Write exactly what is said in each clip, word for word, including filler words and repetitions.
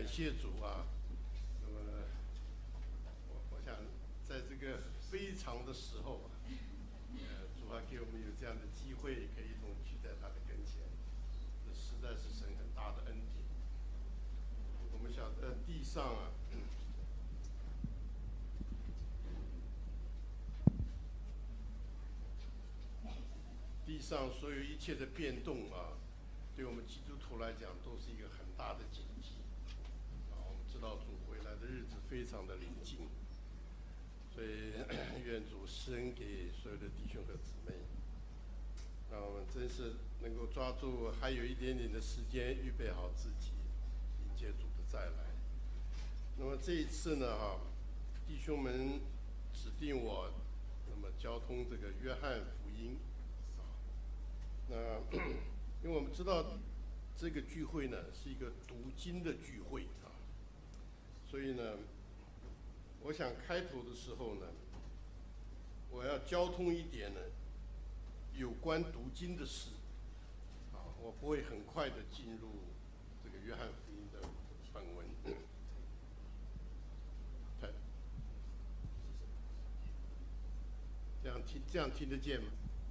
感谢主啊！那么，我我想在这个非常的时候啊，呃，主啊给我们有这样的机会，可以一同聚在他的跟前，这实在是神很大的恩典。我们晓得地上啊，地上所有一切的变动啊，对我们基督徒来讲都是一个很大的警惕。啊，我们知道主回来的日子非常的临近，所以愿主施恩给所有的弟兄和姊妹，让我们真是能够抓住还有一点点的时间，预备好自己，迎接主的再来。那么这一次呢，哈、啊，弟兄们指定我，那么交通这个约翰福音。那因为我们知道这个聚会呢是一个读经的聚会啊，所以呢，我想开头的时候呢，我要交通一点呢有关读经的事啊，我不会很快的进入这个约翰福音的本文。这样听这样听得见吗？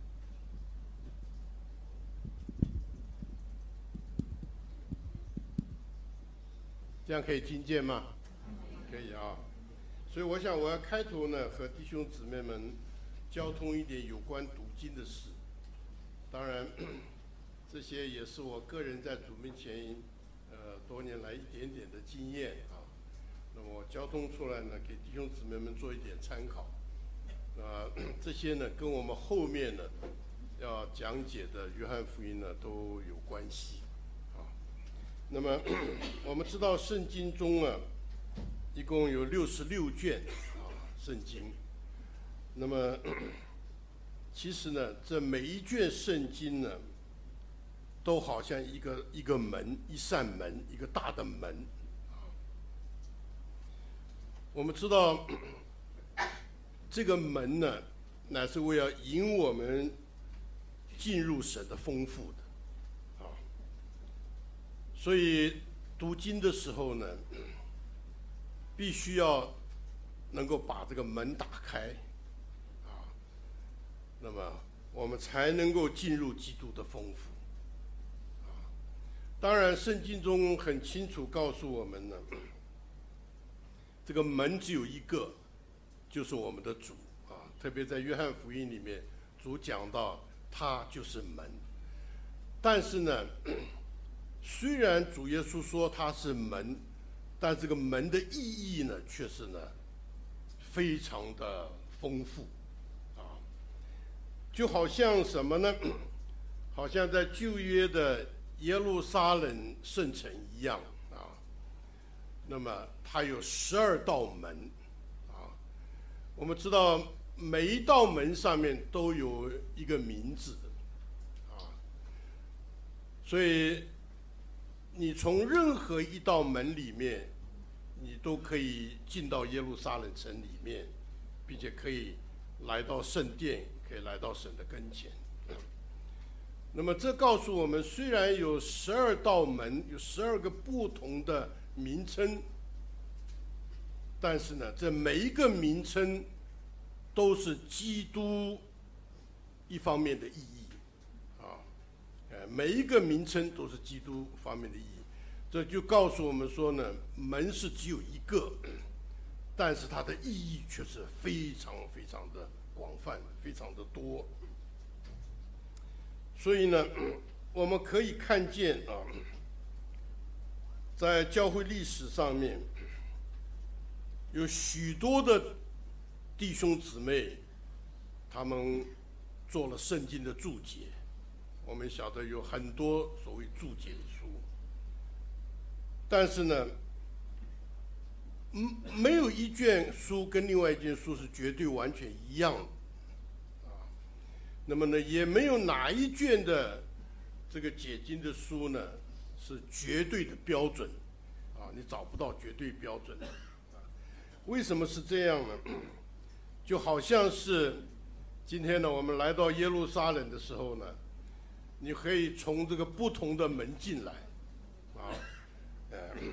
这样可以听见吗？可以啊。所以我想我要开头呢，和弟兄姊妹们交通一点有关读经的事。当然，这些也是我个人在主面前，呃，多年来一点点的经验啊。那么我交通出来呢，给弟兄姊妹们做一点参考。啊、呃，这些呢，跟我们后面呢要讲解的约翰福音呢都有关系。那么我们知道圣经中啊，一共有六十六卷啊，圣经。那么其实呢，这每一卷圣经呢，都好像一个一个门，一扇门，一个大的门。我们知道这个门呢，乃是为了引我们进入神的丰富的。所以读经的时候呢，必须要能够把这个门打开，啊，那么我们才能够进入基督的丰富。啊，当然，圣经中很清楚告诉我们呢，这个门只有一个，就是我们的主啊。特别在约翰福音里面，主讲到他就是门，但是呢，虽然主耶稣说他是门，但这个门的意义呢，却是呢非常的丰富，啊，就好像什么呢？好像在旧约的耶路撒冷圣城一样啊。那么它有十二道门，啊，我们知道每一道门上面都有一个名字，啊，所以你从任何一道门里面，你都可以进到耶路撒冷城里面，并且可以来到圣殿，可以来到神的跟前。那么这告诉我们，虽然有十二道门，有十二个不同的名称，但是呢，这每一个名称都是基督一方面的意义。每一个名称都是基督方面的意义，这就告诉我们说呢，门是只有一个，但是它的意义却是非常非常的广泛，非常的多。所以呢，我们可以看见啊，在教会历史上面，有许多的弟兄姊妹，他们做了圣经的注解。我们晓得有很多所谓注解的书，但是呢，嗯，没有一卷书跟另外一卷书是绝对完全一样的，啊，那么呢，也没有哪一卷的这个解经的书呢是绝对的标准，啊，你找不到绝对标准，啊，为什么是这样呢？就好像是今天呢，我们来到耶路撒冷的时候呢，你可以从这个不同的门进来，啊，呃，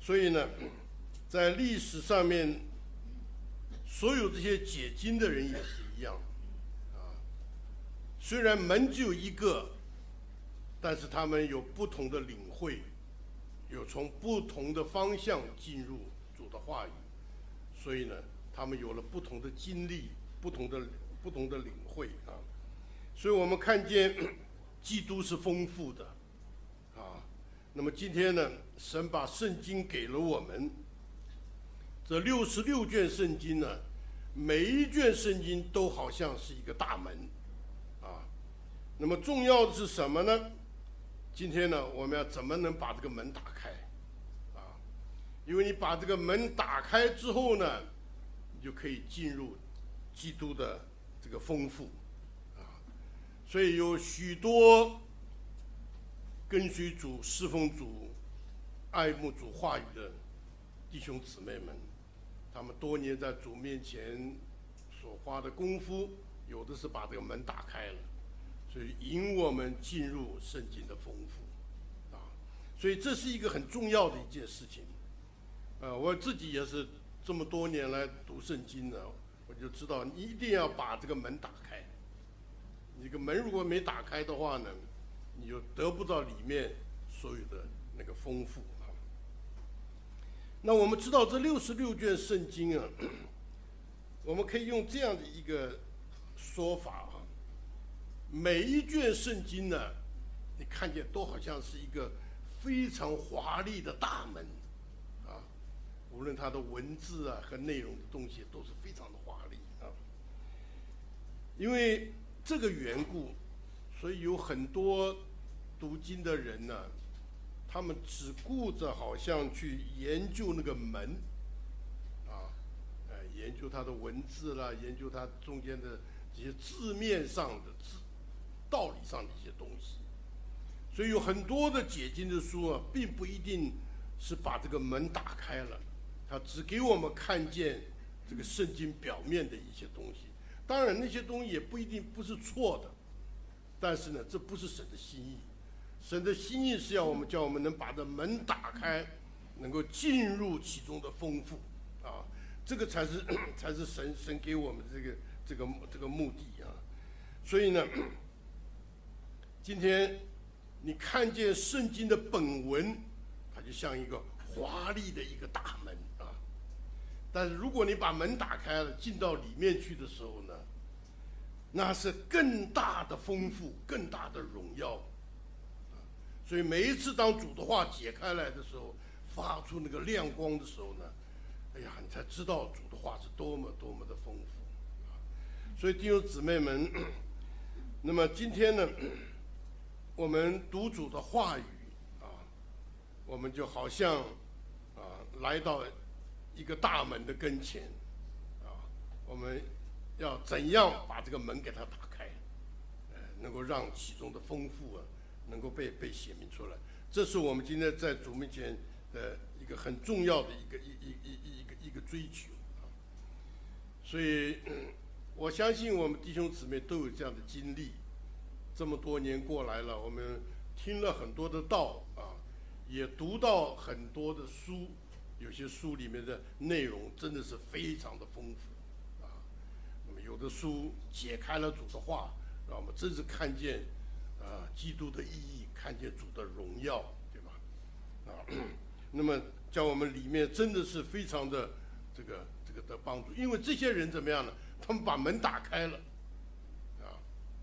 所以呢，在历史上面，所有这些解经的人也是一样，啊，虽然门只有一个，但是他们有不同的领会，有从不同的方向进入主的话语，所以呢，他们有了不同的经历，不同的不同的领会啊。所以我们看见基督是丰富的，啊，那么今天呢，神把圣经给了我们，这六十六卷圣经呢，每一卷圣经都好像是一个大门，啊，那么重要的是什么呢？今天呢，我们要怎么能把这个门打开，啊，因为你把这个门打开之后呢，你就可以进入基督的这个丰富。所以有许多跟随主、侍奉主、爱慕主话语的弟兄姊妹们，他们多年在主面前所花的功夫，有的是把这个门打开了，所以引我们进入圣经的丰富，啊，所以这是一个很重要的一件事情。呃，我自己也是这么多年来读圣经呢，我就知道你一定要把这个门打开。你这个门如果没打开的话呢，你就得不到里面所有的那个丰富啊。那我们知道这六十六卷圣经啊，我们可以用这样的一个说法啊，每一卷圣经呢，你看见都好像是一个非常华丽的大门啊，无论它的文字啊和内容的东西都是非常的华丽啊，因为这个缘故，所以有很多读经的人呢，他们只顾着好像去研究那个门，啊，呃，研究它的文字啦，研究它中间的这些字面上的字、道理上的一些东西。所以有很多的解经的书啊，并不一定是把这个门打开了，它只给我们看见这个圣经表面的一些东西。当然，那些东西也不一定不是错的，但是呢，这不是神的心意。神的心意是要我们叫我们能把这门打开，能够进入其中的丰富，啊，这个才是才是神神给我们这个这个这个目的啊。所以呢，今天你看见圣经的本文，它就像一个华丽的一个大门。但是如果你把门打开了，进到里面去的时候呢，那是更大的丰富，更大的荣耀。所以每一次当主的话解开来的时候，发出那个亮光的时候呢，哎呀，你才知道主的话是多么多么的丰富。所以弟兄姊妹们，那么今天呢，我们读主的话语啊，我们就好像啊来到一个大门的跟前，啊，我们要怎样把这个门给它打开，呃，能够让其中的丰富啊，能够被被显明出来。这是我们今天在主面前的一个很重要的一个一一一一个一个追求啊。所以，我相信我们弟兄姊妹都有这样的经历。这么多年过来了，我们听了很多的道啊，也读到很多的书。有些书里面的内容真的是非常的丰富，啊，那么有的书解开了主的话，让我们真是看见，啊，基督的意义，看见主的荣耀，对吧？啊，那么叫我们里面真的是非常的这个这个的帮助，因为这些人怎么样呢？他们把门打开了，啊，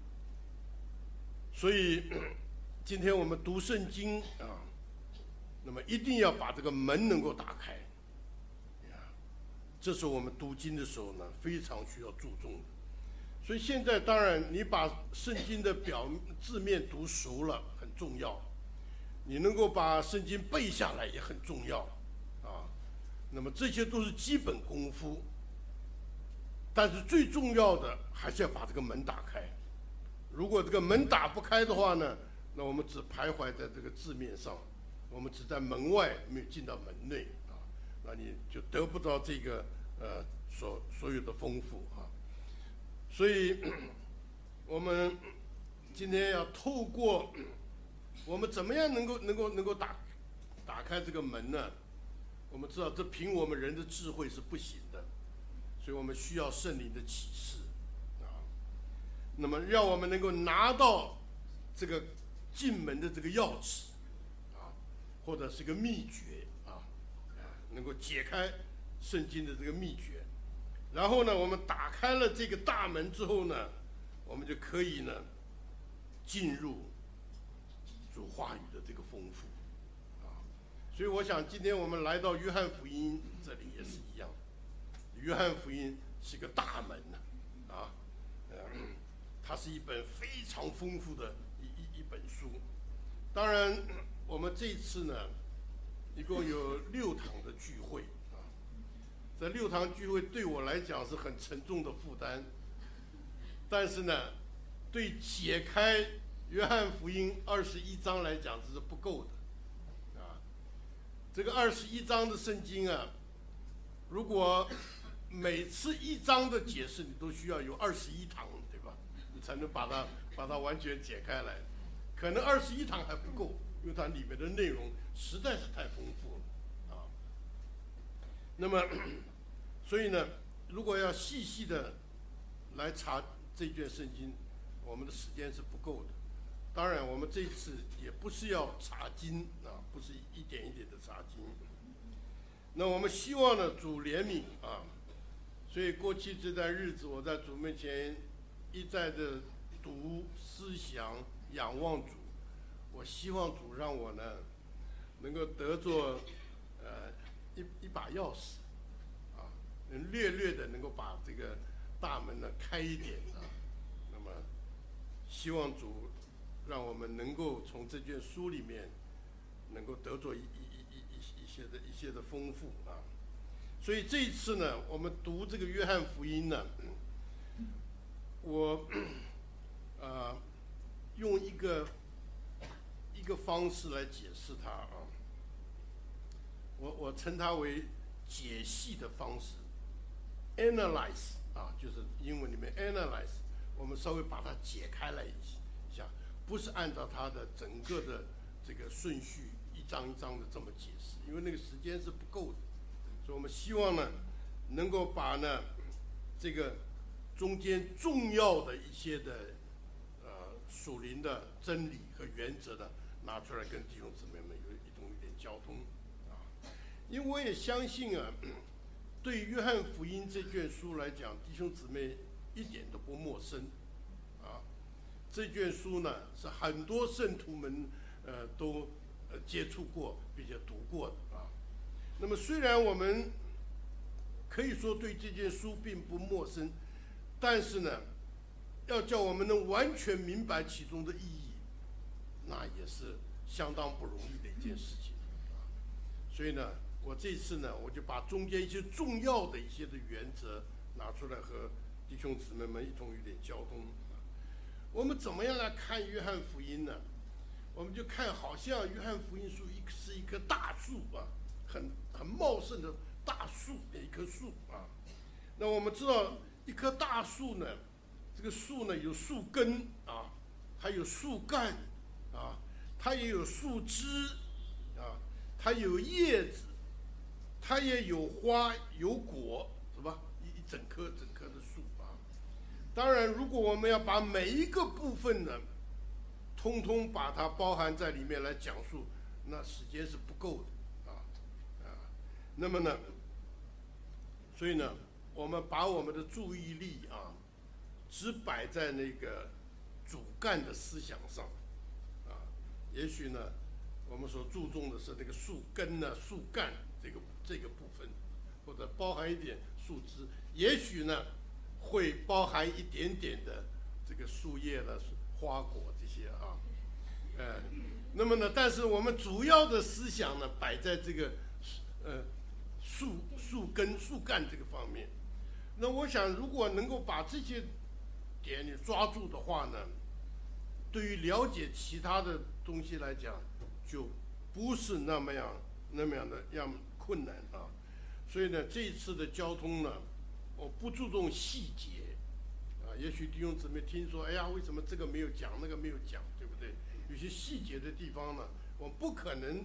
所以今天我们读圣经啊。那么一定要把这个门能够打开，这是我们读经的时候呢非常需要注重的。所以现在当然你把圣经的表字面读熟了很重要，你能够把圣经背下来也很重要啊。那么这些都是基本功夫，但是最重要的还是要把这个门打开。如果这个门打不开的话呢，那我们只徘徊在这个字面上，我们只在门外，没有进到门内啊，那你就得不到这个呃所所有的丰富啊。所以，我们今天要透过我们怎么样能够能够能够打打开这个门呢？ 我们知道这凭我们人的智慧是不行的，所以我们需要圣灵的启示啊。那么让我们能够拿到这个进门的这个钥匙啊，或者是个秘诀啊，能够解开圣经的这个秘诀。然后呢，我们打开了这个大门之后呢，我们就可以呢进入主话语的这个丰富啊。所以我想今天我们来到约翰福音这里也是一样，约翰福音是个大门呢啊，呃，它是一本非常丰富的一一一本书。当然，我们这一次呢，一共有六堂的聚会。这六堂聚会对我来讲是很沉重的负担，但是呢，对解开约翰福音二十一章来讲这是不够的，啊，这个二十一章的圣经啊，如果每次一章的解释你都需要有二十一堂，对吧？你才能把它把它完全解开来，可能二十一堂还不够，因为它里面的内容实在是太丰富了，啊，那么。所以呢，如果要细细的来查这卷圣经，我们的时间是不够的。当然，我们这一次也不是要查经啊，不是一点一点的查经。那我们希望呢，主怜悯啊，所以过去这段日子，我在主面前一再的读、思想、仰望主。我希望主让我呢，能够得着呃一一把钥匙。能略略的能够把这个大门呢开一点啊，那么希望主让我们能够从这卷书里面能够得着一一一一一些的一些的丰富啊。所以这一次呢，我们读这个约翰福音呢，我呃用一个一个方式来解释它啊，我我称它为解析的方式。Analyze 啊，就是英文里面 analyze， 我们稍微把它解开来一下，不是按照它的整个的这个顺序一章一章的这么解释，因为那个时间是不够的，所以我们希望呢，能够把呢这个中间重要的一些的呃属灵的真理和原则呢拿出来跟弟兄姊妹们有一种一点交通啊，因为我也相信啊。对约翰福音这卷书来讲，弟兄姊妹一点都不陌生，啊，这卷书呢是很多圣徒们呃都呃接触过并且读过的啊。那么虽然我们可以说对这卷书并不陌生，但是呢，要叫我们能完全明白其中的意义，那也是相当不容易的一件事情啊。所以呢。我这次呢，我就把中间一些重要的一些的原则拿出来和弟兄姊妹们一同有点交通。我们怎么样来看约翰福音呢？我们就看好像约翰福音书一是一棵大树啊，很很茂盛的大树的一棵树啊。那我们知道一棵大树呢，这个树呢有树根啊，它有树干啊，它也有树枝啊，它有叶子。它也有花有果，是吧？一一整棵整棵的树啊。当然，如果我们要把每一个部分呢，通通把它包含在里面来讲述，那时间是不够的啊啊。那么呢，所以呢，我们把我们的注意力啊，只摆在那个主干的思想上啊。也许呢，我们所注重的是那个树根呢、树干。这个这个部分，或者包含一点树枝，也许呢会包含一点点的这个树叶的花果这些啊，呃，那么呢，但是我们主要的思想呢摆在这个呃树树根树干这个方面。那我想，如果能够把这些点你抓住的话呢，对于了解其他的东西来讲，就不是那么样那么样的样。困难啊，所以呢，这一次的交通呢，我不注重细节，啊，也许弟兄姊妹听说，哎呀，为什么这个没有讲，那个没有讲，对不对？有些细节的地方呢，我不可能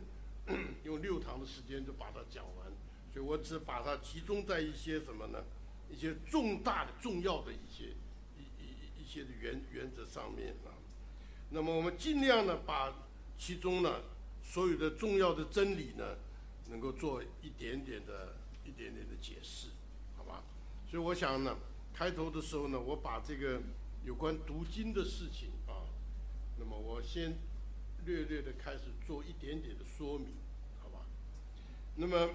用六堂的时间就把它讲完，所以我只把它集中在一些什么呢？一些重大的、重要的一些一一一些的原原则上面啊。那么我们尽量呢，把其中呢所有的重要的真理呢，能够做一点点的、一点点的解释，好吧？所以我想呢，开头的时候呢，我把这个有关读经的事情啊，那么我先略略的开始做一点点的说明，好吧？那么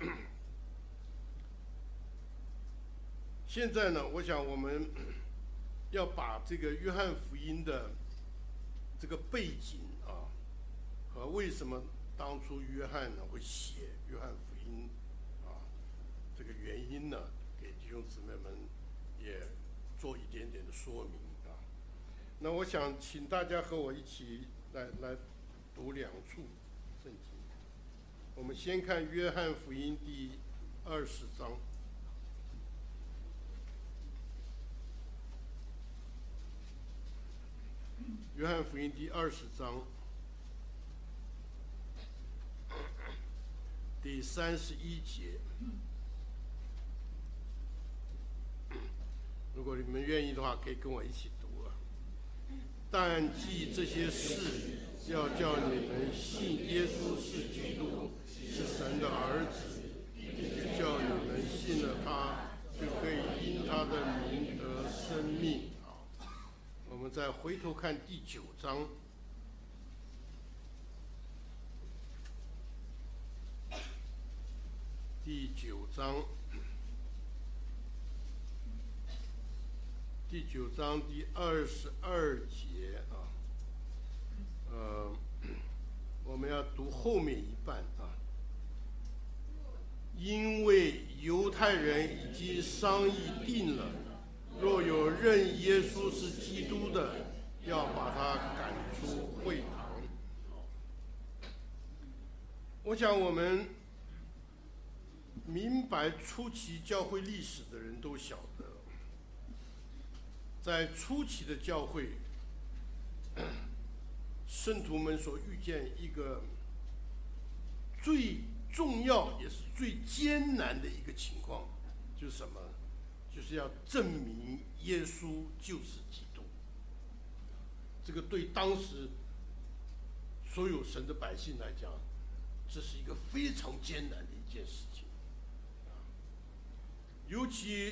现在呢，我想我们要把这个约翰福音的这个背景啊，和为什么当初约翰呢会写约翰福音啊，这个原因呢，给弟兄姊妹们也做一点点的说明啊。那我想请大家和我一起来来读两处圣经。我们先看约翰福音第二十章。约翰福音第二十章第三十一节，如果你们愿意的话，可以跟我一起读啊。但记这些事，要叫你们信耶稣是基督，是神的儿子，并且叫你们信了他，就可以因他的名得生命。我们再回头看第九章，第九章，第九章第二十二节啊，呃，我们要读后面一半啊，因为犹太人已经商议定了。若有认耶稣是基督的，要把他赶出会堂。我想我们明白初期教会历史的人都晓得，在初期的教会，圣徒们所遇见一个最重要也是最艰难的一个情况，就是什么？就是要证明耶稣就是基督。这个对当时所有神的百姓来讲，这是一个非常艰难的一件事情。尤其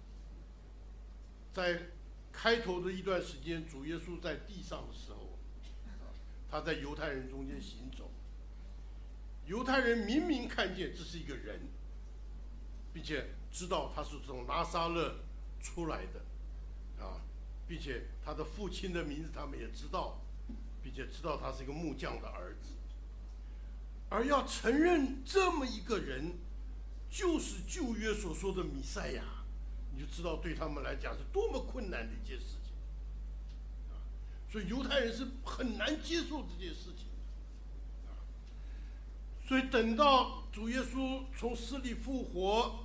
在开头的一段时间，主耶稣在地上的时候，他在犹太人中间行走，犹太人明明看见这是一个人，并且知道他是从拿撒勒出来的，啊，并且他的父亲的名字他们也知道，并且知道他是一个木匠的儿子。而要承认这么一个人就是旧约所说的弥赛亚，你就知道对他们来讲是多么困难的一件事情。啊，所以犹太人是很难接受这件事情的。啊，所以等到主耶稣从死里复活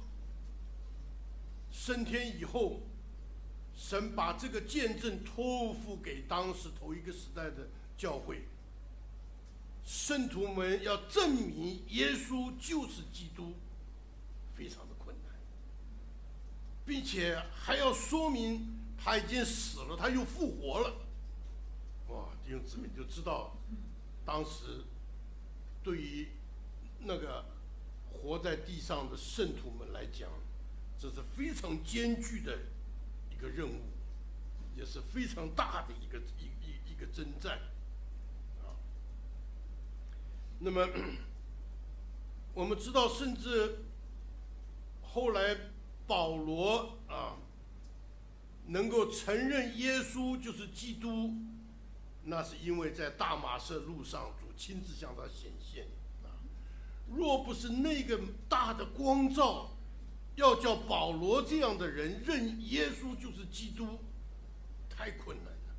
升天以后，神把这个见证托付给当时头一个时代的教会，圣徒们要证明耶稣就是基督，非常的困难，并且还要说明他已经死了，他又复活了。哇，弟兄姊妹就知道，当时对于那个活在地上的圣徒们来讲，这是非常艰巨的一个任务，也是非常大的一个一一一个征战啊。那么我们知道，甚至后来保罗啊能够承认耶稣就是基督，那是因为在大马色路上主亲自向他显现啊。若不是那个大的光照，要叫保罗这样的人认耶稣就是基督，太困难了。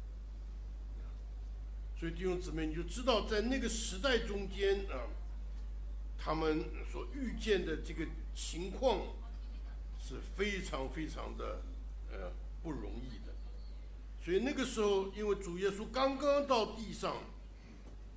所以弟兄姊妹，你就知道在那个时代中间啊，他们所遇见的这个情况是非常非常的呃不容易的。所以那个时候，因为主耶稣刚刚到地上，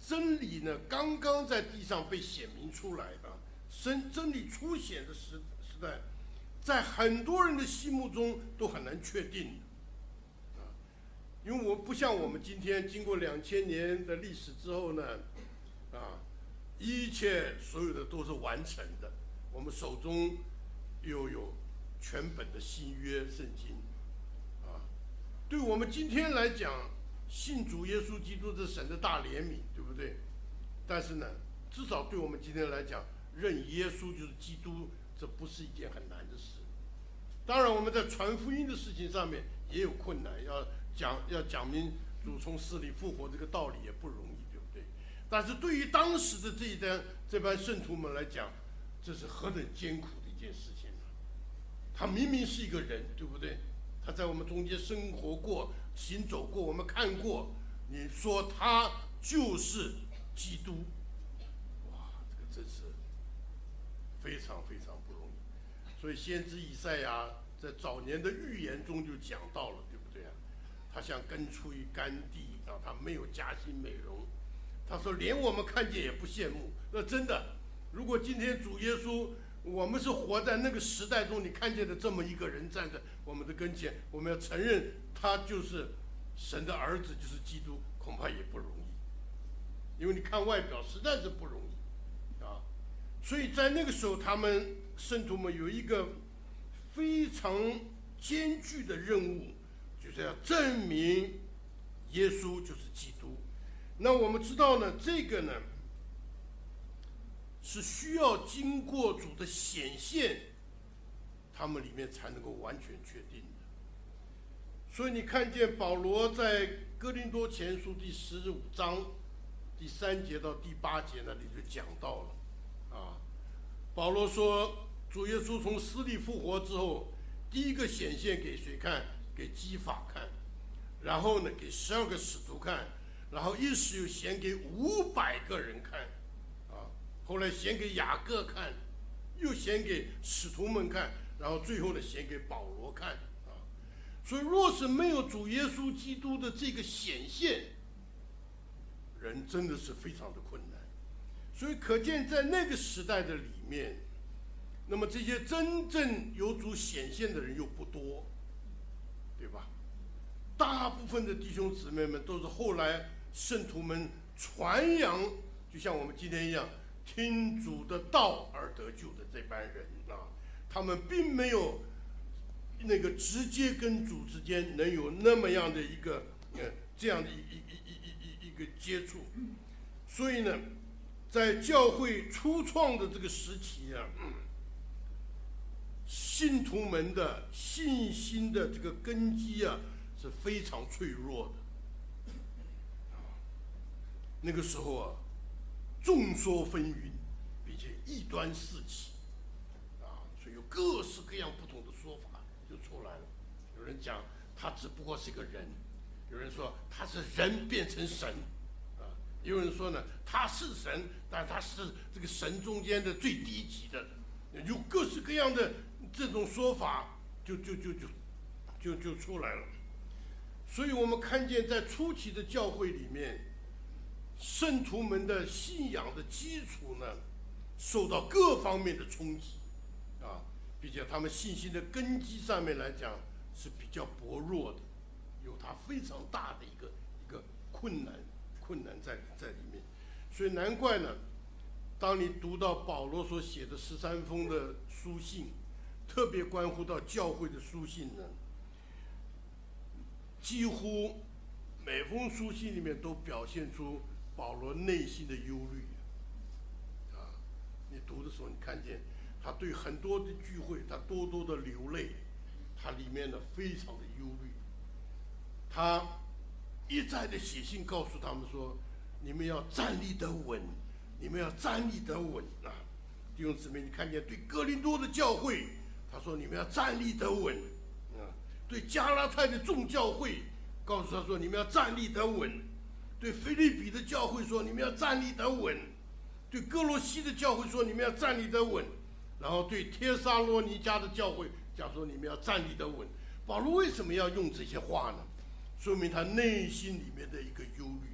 真理呢刚刚在地上被显明出来的，真真理初显的时时代，在很多人的心目中都很难确定的，啊，因为我不像我们今天经过两千年的历史之后呢，啊，一切所有的都是完成的，我们手中又有全本的新约圣经，啊，对我们今天来讲，信主耶稣基督是神的大怜悯，对不对？但是呢，至少对我们今天来讲，认耶稣就是基督，这不是一件很难的事。当然，我们在传福音的事情上面也有困难，要讲要讲明主从死里复活这个道理也不容易，对不对？但是对于当时的这一代这班圣徒们来讲，这是何等艰苦的一件事情啊！他明明是一个人，对不对？他在我们中间生活过、行走过，我们看过。你说他就是基督，哇，这个真是非常非常不容易。所以先知以赛亚在早年的预言中就讲到了，对不对啊？他像根出于干地啊，他没有加薪美容。他说连我们看见也不羡慕。那真的，如果今天主耶稣，我们是活在那个时代中，你看见的这么一个人站在我们的跟前，我们要承认他就是神的儿子，就是基督，恐怕也不容易，因为你看外表实在是不容易啊。所以在那个时候，他们圣徒们有一个非常艰巨的任务，就是要证明耶稣就是基督。那我们知道呢，这个呢是需要经过主的显现，他们里面才能够完全确定的。所以你看见保罗在哥林多前书第十五章第三节到第八节那里就讲到了，啊，保罗说主耶稣从死里复活之后，第一个显现给谁看？给基法看，然后呢给十二个使徒看，然后一时又显给五百个人看，啊，后来显给雅各看，又显给使徒们看，然后最后呢显给保罗看。所以，若是没有主耶稣基督的这个显现，人真的是非常的困难。所以，可见在那个时代的里面，那么这些真正有主显现的人又不多，对吧？大部分的弟兄姊妹们都是后来圣徒们传扬，就像我们今天一样，听主的道而得救的这班人啊，他们并没有那个直接跟主之间能有那么样的一个呃这样的一一一一一一个接触，所以呢，在教会初创的这个时期啊，嗯、信徒们的信心的这个根基啊是非常脆弱的。那个时候啊，众说纷纭，并且异端四起，啊，所以有各式各样不同的说法就出来了。有人讲他只不过是个人，有人说他是人变成神，啊，有人说呢他是神，但他是这个神中间的最低级的，有各式各样的这种说法就就就就就就出来了。所以我们看见在初期的教会里面，圣徒们的信仰的基础呢，受到各方面的冲击，啊，并且他们信心的根基上面来讲是比较薄弱的，有它非常大的一个一个困难困难在在里面。所以难怪呢，当你读到保罗所写的十三封的书信，特别关乎到教会的书信呢，几乎每封书信里面都表现出保罗内心的忧虑，啊，你读的时候，你看见他对很多的聚会，他多多的流泪，他里面呢非常的忧虑，他一再的写信告诉他们说：“你们要站立得稳，你们要站立得稳啊！”弟兄姊妹，你看见对哥林多的教会，他说：“你们要站立得稳啊！”对加拉太的众教会，告诉他说：“你们要站立得稳。”对腓立比的教会说：“你们要站立得稳。”对哥罗西的教会说：“你们要站立得稳。”然后对帖撒罗尼迦的教会讲说：“你们要站立得稳。”保罗为什么要用这些话呢？说明他内心里面的一个忧虑。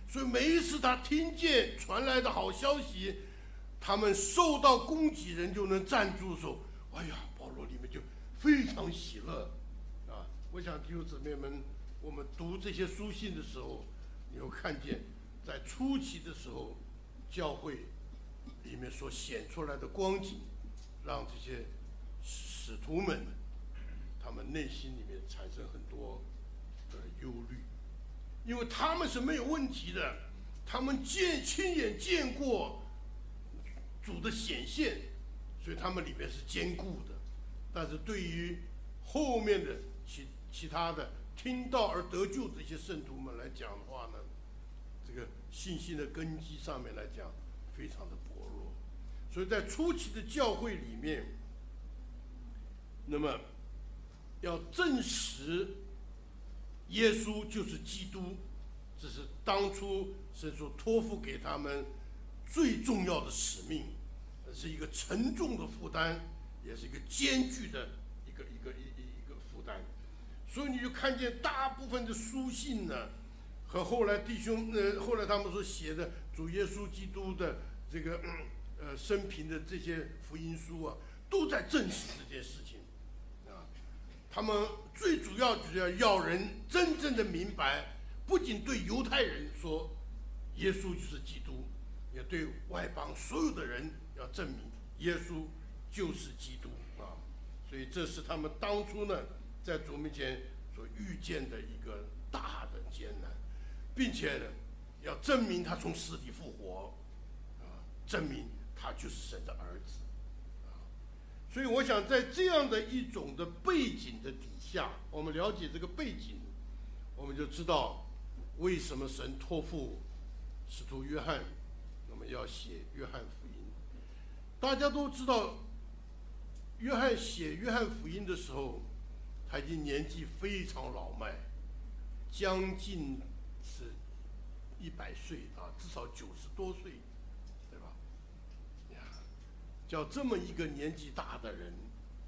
所以每一次他听见传来的好消息，他们受到供给人就能站住的时候，哎呀，保罗里面就非常喜乐啊！我想弟兄姊妹们，我们读这些书信的时候，你会看见，在初期的时候，教会里面所显出来的光景，让这些使徒们，他们内心里面产生很多的忧虑，因为他们是没有问题的，他们见亲眼见过主的显现，所以他们里面是坚固的。但是对于后面的其其他的听到而得救的这些圣徒们来讲的话呢，这个信心的根基上面来讲非常的薄弱。所以在初期的教会里面，那么要证实耶稣就是基督，这是当初神所托付给他们最重要的使命，是一个沉重的负担，也是一个艰巨的一个一个一一一个负担。所以你就看见大部分的书信呢，和后来弟兄呃后来他们所写的主耶稣基督的这个呃生平的这些福音书啊，都在证实这件事情啊。他们最主要就是要要人真正的明白，不仅对犹太人说耶稣就是基督，也对外邦所有的人要证明耶稣就是基督啊。所以这是他们当初呢在主面前所遇见的一个大的艰难，并且呢要证明他从死里复活啊，证明他就是神的儿子啊。所以我想在这样的一种的背景的底下，我们了解这个背景，我们就知道为什么神托付使徒约翰那么要写约翰福音。大家都知道约翰写约翰福音的时候，他已经年纪非常老迈，将近是一百岁啊，至少九十多岁，对吧？呀，叫这么一个年纪大的人，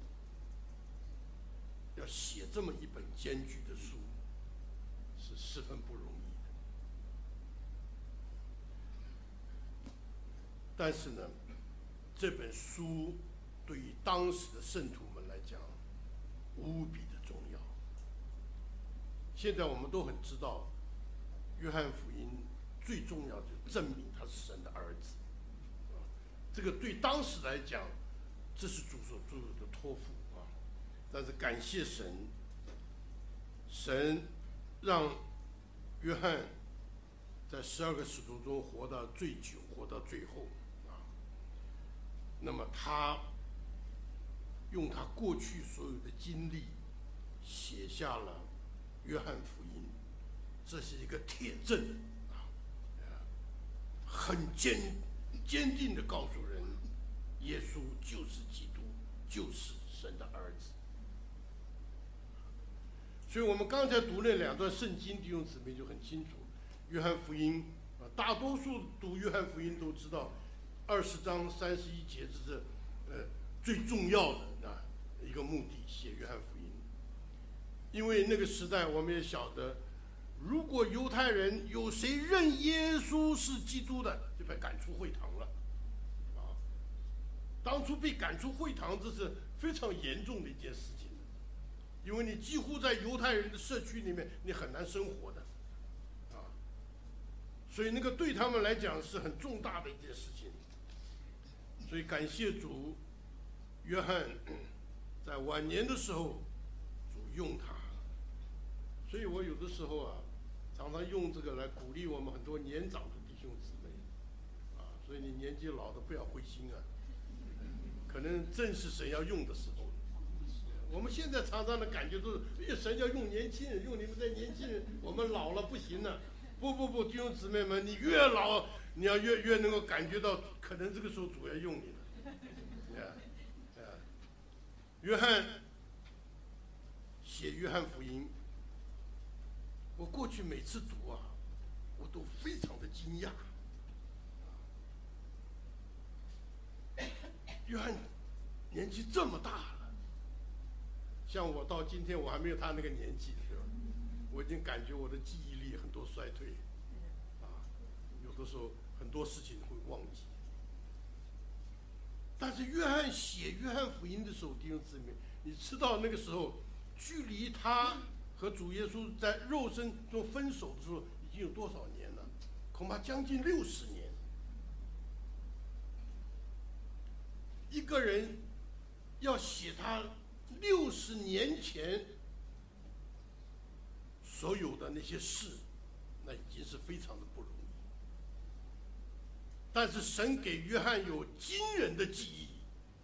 要写这么一本艰巨的书，是十分不容易的。但是呢，这本书对于当时的圣徒们来讲，无比的重要。现在我们都很知道，约翰福音最重要就是证明他是神的儿子，啊，这个对当时来讲，这是主所做的托付啊。但是感谢神，神让约翰在十二个使徒中活到最久，活到最后啊。那么他用他过去所有的经历，写下了约翰福音，这是一个铁证啊，很坚坚定地告诉人，耶稣就是基督，就是神的儿子。所以我们刚才读那两段圣经，弟兄姊妹就很清楚，约翰福音啊，大多数读约翰福音都知道，二十章三十一节这是呃最重要的啊一个目的，写约翰福音。因为那个时代我们也晓得，如果犹太人有谁认耶稣是基督的，就被赶出会堂了啊。当初被赶出会堂，这是非常严重的一件事情，因为你几乎在犹太人的社区里面你很难生活的啊，所以那个对他们来讲是很重大的一件事情。所以感谢主，约翰在晚年的时候主用他，所以我有的时候啊常常用这个来鼓励我们很多年长的弟兄姊妹啊，所以你年纪老的不要灰心啊，可能正是神要用的时候。我们现在常常的感觉都是，哎，神要用年轻人，用你们这年轻人，我们老了不行了。不不不，弟兄姊妹们，你越老，你要越越能够感觉到，可能这个时候主要用你了。啊啊，约翰写约翰福音，我过去每次读啊，我都非常的惊讶。约翰年纪这么大了，像我到今天我还没有他那个年纪，对吧？我已经感觉我的记忆力很多衰退，啊， 的时候很多事情会忘记。但是约翰写约翰福音的时候，弟兄姊妹，你知道那个时候距离他和主耶稣在肉身中分手的时候已经有多少年了？恐怕将近六十年。一个人要写他六十年前所有的那些事，那已经是非常的不容易。但是神给约翰有惊人的记忆，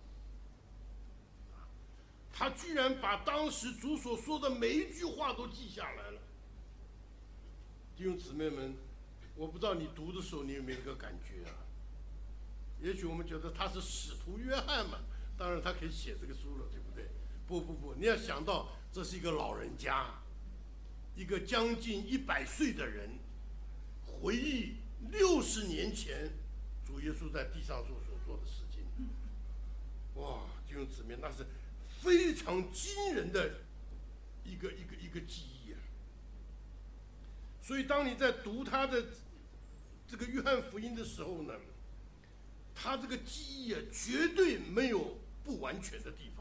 他居然把当时主所说的每一句话都记下来了。弟兄姊妹们，我不知道你读的时候你有没有一个感觉啊？也许我们觉得他是使徒约翰嘛，当然他可以写这个书了，对不对？不不不，你要想到这是一个老人家，一个将近一百岁的人，回忆六十年前主耶稣在地上所所做的事情。哇，弟兄姊妹，那是非常惊人的一个一个一个记忆啊！所以当你在读他的这个约翰福音的时候呢，他这个记忆啊，绝对没有不完全的地方，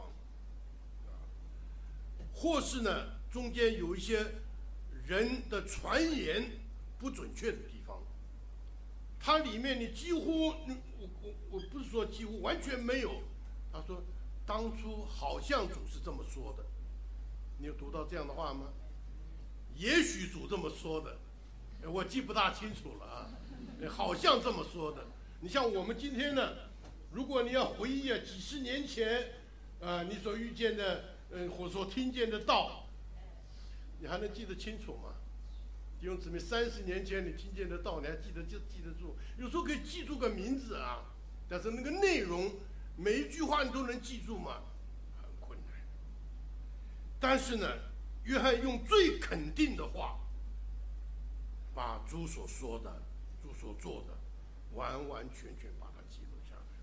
或是呢中间有一些人的传言不准确的地方。它里面你几乎，我我我不是说几乎，完全没有。他说当初好像主是这么说的，你有读到这样的话吗？也许主这么说的，我记不大清楚了啊，好像这么说的。你像我们今天呢，如果你要回忆啊几十年前，呃你所遇见的，嗯、呃、或所听见的道，你还能记得清楚吗？弟兄姊妹，三十年前你听见的道，你还记得就记得住？有时候可以记住个名字啊，但是那个内容，每一句话你都能记住吗？很困难。但是呢，约翰用最肯定的话，把主所说的、主所做的，完完全全把它记录下来。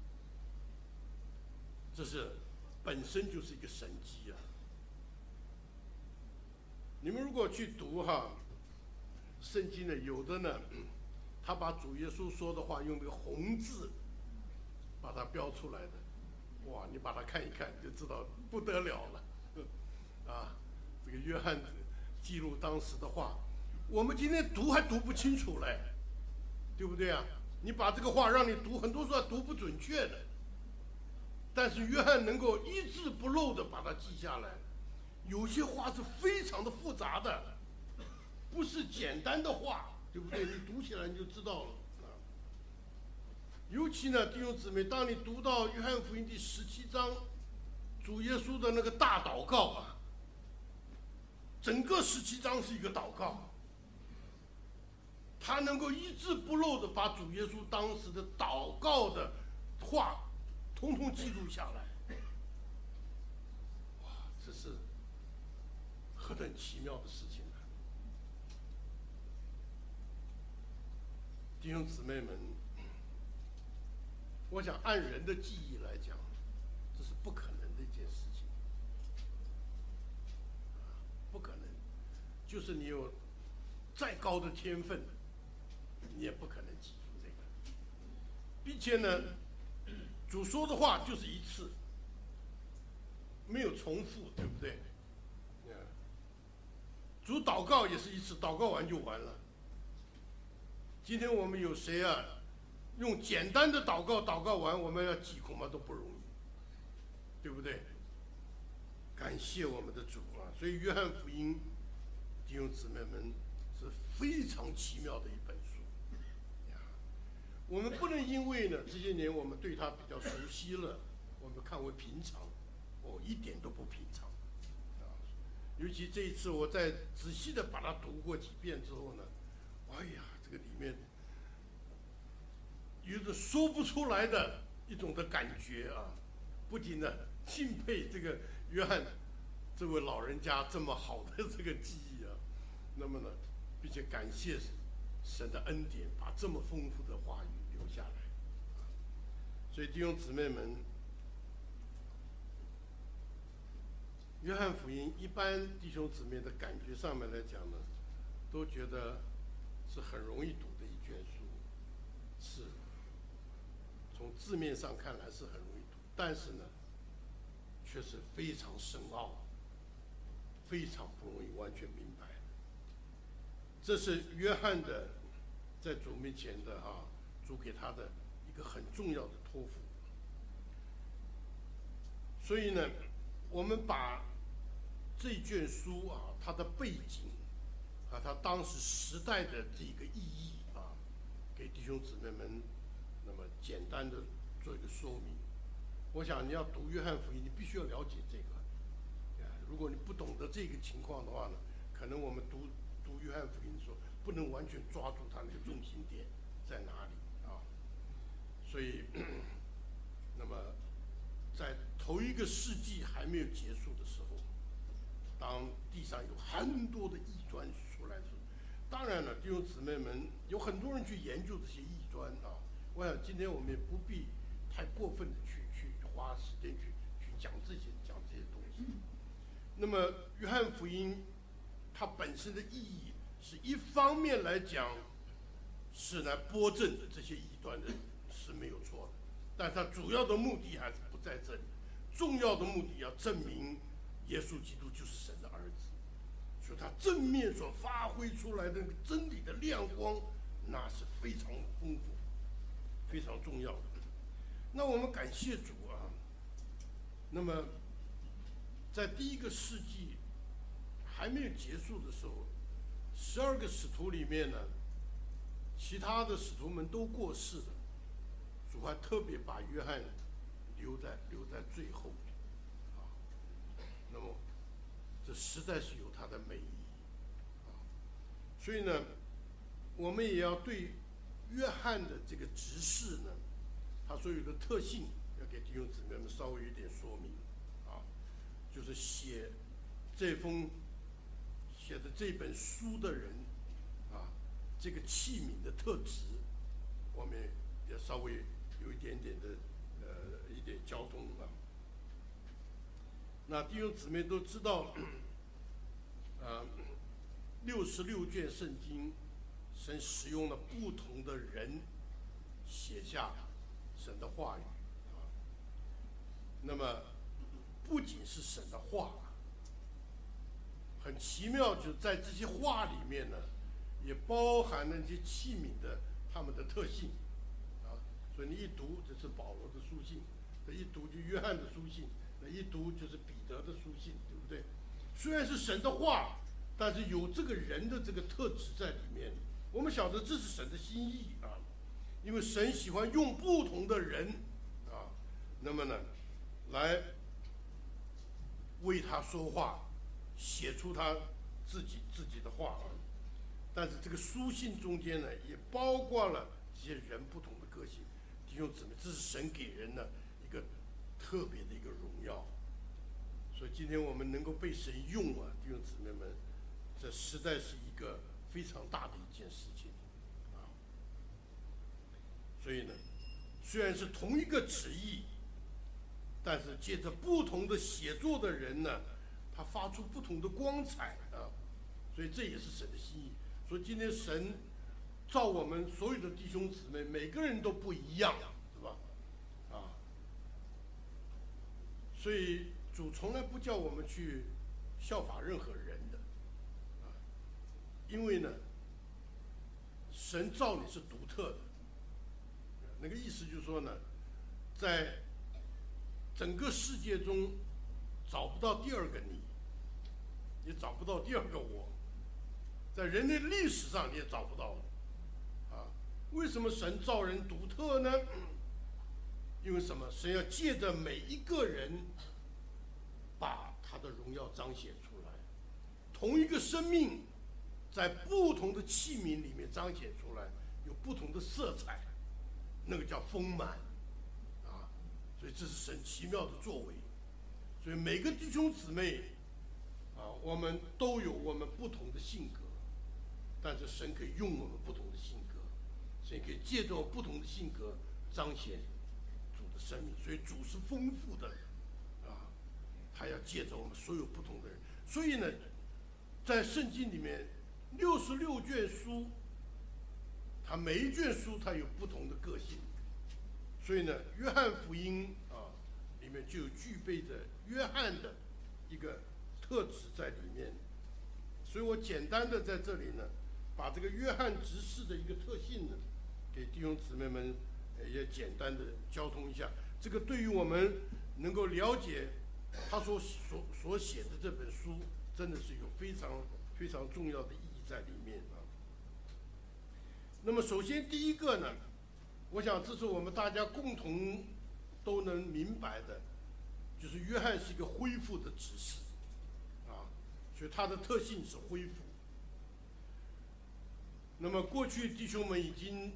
这是本身就是一个神迹啊！你们如果去读哈。圣经呢，有的呢，他把主耶稣说的话用这个红字把它标出来的，哇，你把它看一看就知道不得了了，啊，这个约翰记录当时的话，我们今天读还读不清楚嘞，对不对啊？你把这个话让你读，很多时候读不准确的，但是约翰能够一字不漏的把它记下来，有些话是非常的复杂的。不是简单的话，对不对？你读起来你就知道了啊。尤其呢，弟兄姊妹，当你读到约翰福音第十七章，主耶稣的那个大祷告啊，整个十七章是一个祷告，他能够一字不漏的把主耶稣当时的祷告的话，统统记录下来。哇，这是何等奇妙的事情！弟兄姊妹们，我想按人的记忆来讲，这是不可能的一件事情，不可能。就是你有再高的天分，你也不可能记住这个。并且呢，主说的话就是一次，没有重复，对不对？主祷告也是一次，祷告完就完了。今天我们有谁啊？用简单的祷告祷告完，我们要记恐怕都不容易，对不对？感谢我们的主啊！所以约翰福音，弟兄姊妹们，是非常奇妙的一本书。我们不能因为呢这些年我们对它比较熟悉了，我们看为平常，哦，一点都不平常。啊，尤其这一次我在仔细的把它读过几遍之后呢，哎呀，这个里面有着说不出来的一种的感觉啊！不仅呢敬佩这个约翰这位老人家这么好的这个记忆啊，那么呢，并且感谢神的恩典，把这么丰富的话语留下来。所以弟兄姊妹们，约翰福音一般弟兄姊妹的感觉上面来讲呢，都觉得是很容易读的一卷书。 字面上看来是很容易读，但是呢，却是非常深奥，非常不容易完全明白。这是约翰的在主面前的啊，主给他的一个很重要的托付。所以呢，我们把这卷书啊，它的背景啊，它当时时代的这个意义啊，给弟兄姊妹们那么简单的做一个说明。我想你要读约翰福音，你必须要了解这个。啊，如果你不懂得这个情况的话呢，可能我们读读约翰福音的时候，不能完全抓住它那个重心点在哪里啊。所以，那么在头一个世纪还没有结束的时候，当地上有很多的异端出来的时候，当然了，弟兄姊妹们有很多人去研究这些异端啊。我想今天我们也不必太过分的去去花时间去去讲这些讲这些东西。那么约翰福音它本身的意义是一方面来讲是来拨正这些异端的是没有错的，但它主要的目的还是不在这里。重要的目的要证明耶稣基督就是神的儿子，所以他正面所发挥出来的那个真理的亮光，那是非常丰富、非常重要的。那我们感谢主啊。那么，在第一个世纪还没有结束的时候，十二个使徒里面呢，其他的使徒们都过世了，主还特别把约翰留在留在最后，啊，那么这实在是有它的美意，啊，所以呢，我们也要对约翰的这个执事呢，他所有的特性，要给弟兄姊妹们稍微有点说明，啊，就是写这封写的这本书的人，啊，这个器皿的特质，我们也稍微有一点点的。呃，一点交通啊。那弟兄姊妹都知道，呃，六十六卷圣经，神使用了不同的人写下神的话语啊。那么，不仅是神的话，很奇妙，就是在这些话里面呢，也包含了这些器皿的他们的特性。所以你一读，这是保罗的书信；这一读就约翰的书信；那一读就是彼得的书信，对不对？虽然是神的话，但是有这个人的这个特质在里面。我们晓得这是神的心意啊，因为神喜欢用不同的人啊，那么呢，来为他说话，写出他自己自己的话啊。但是这个书信中间呢，也包括了这些人不同的个性。弟兄姊妹，这是神给人的一个特别的一个荣耀，所以今天我们能够被神用啊，弟兄姊妹们，这实在是一个非常大的一件事情啊。所以呢，虽然是同一个旨意，但是借着不同的写作的人呢，他发出不同的光彩啊，所以这也是神的心意。所以今天神造我们所有的弟兄姊妹，每个人都不一样，是吧？啊，所以主从来不叫我们去效法任何人的，啊，因为呢，神造你是独特的，那个意思就是说呢，在整个世界中找不到第二个你，也找不到第二个我，在人类历史上你也找不到了。为什么神造人独特呢？因为什么？神要借着每一个人，把他的荣耀彰显出来。同一个生命，在不同的器皿里面彰显出来，有不同的色彩，那个叫丰满，啊，所以这是神奇妙的作为。所以每个弟兄姊妹，啊，我们都有我们不同的性格，但是神可以用我们不同的性格。所以可以借着不同的性格彰显主的生命，所以主是丰富的，啊，他要借着我们所有不同的人。所以呢，在圣经里面六十六卷书，它每一卷书它有不同的个性， 所以呢，约翰福音啊里面就具备着约翰的一个特质在里面。所以我简单的在这里呢，把这个约翰执事的一个特性呢，给弟兄姊妹们也简单的交通一下。这个对于我们能够了解他所所所写的这本书，真的是有非常非常重要的意义在里面啊。那么首先第一个呢，我想这是我们大家共同都能明白的，就是约翰是一个恢复的执事啊，所以它的特性是恢复。那么过去弟兄们已经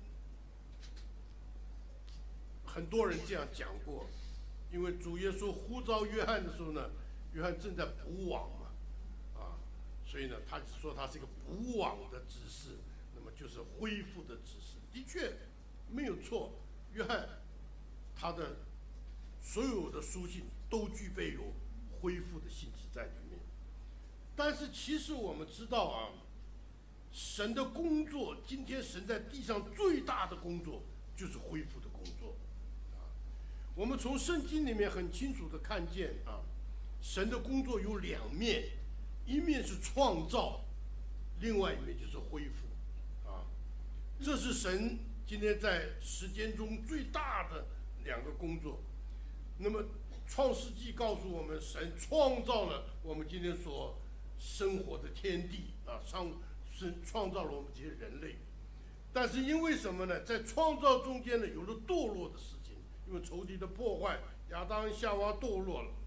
很多人这样讲过，因为主耶稣呼召约翰的时候呢，约翰正在捕网嘛，啊，所以呢，他说他是一个捕网的执事，那么就是恢复的执事。的确没有错，约翰他的所有的书信都具备有恢复的性质在里面。但是其实我们知道啊，神的工作，今天神在地上最大的工作就是恢复的工作。我们从圣经里面很清楚的看见啊，神的工作有两面，一面是创造，另外一面就是恢复啊。这是神今天在时间中最大的两个工作。那么创世纪告诉我们，神创造了我们今天所生活的天地啊，创是创造了我们这些人类。但是因为什么呢？在创造中间呢，有了堕落的事情，因为仇敌的破坏，亚当夏娃堕落了，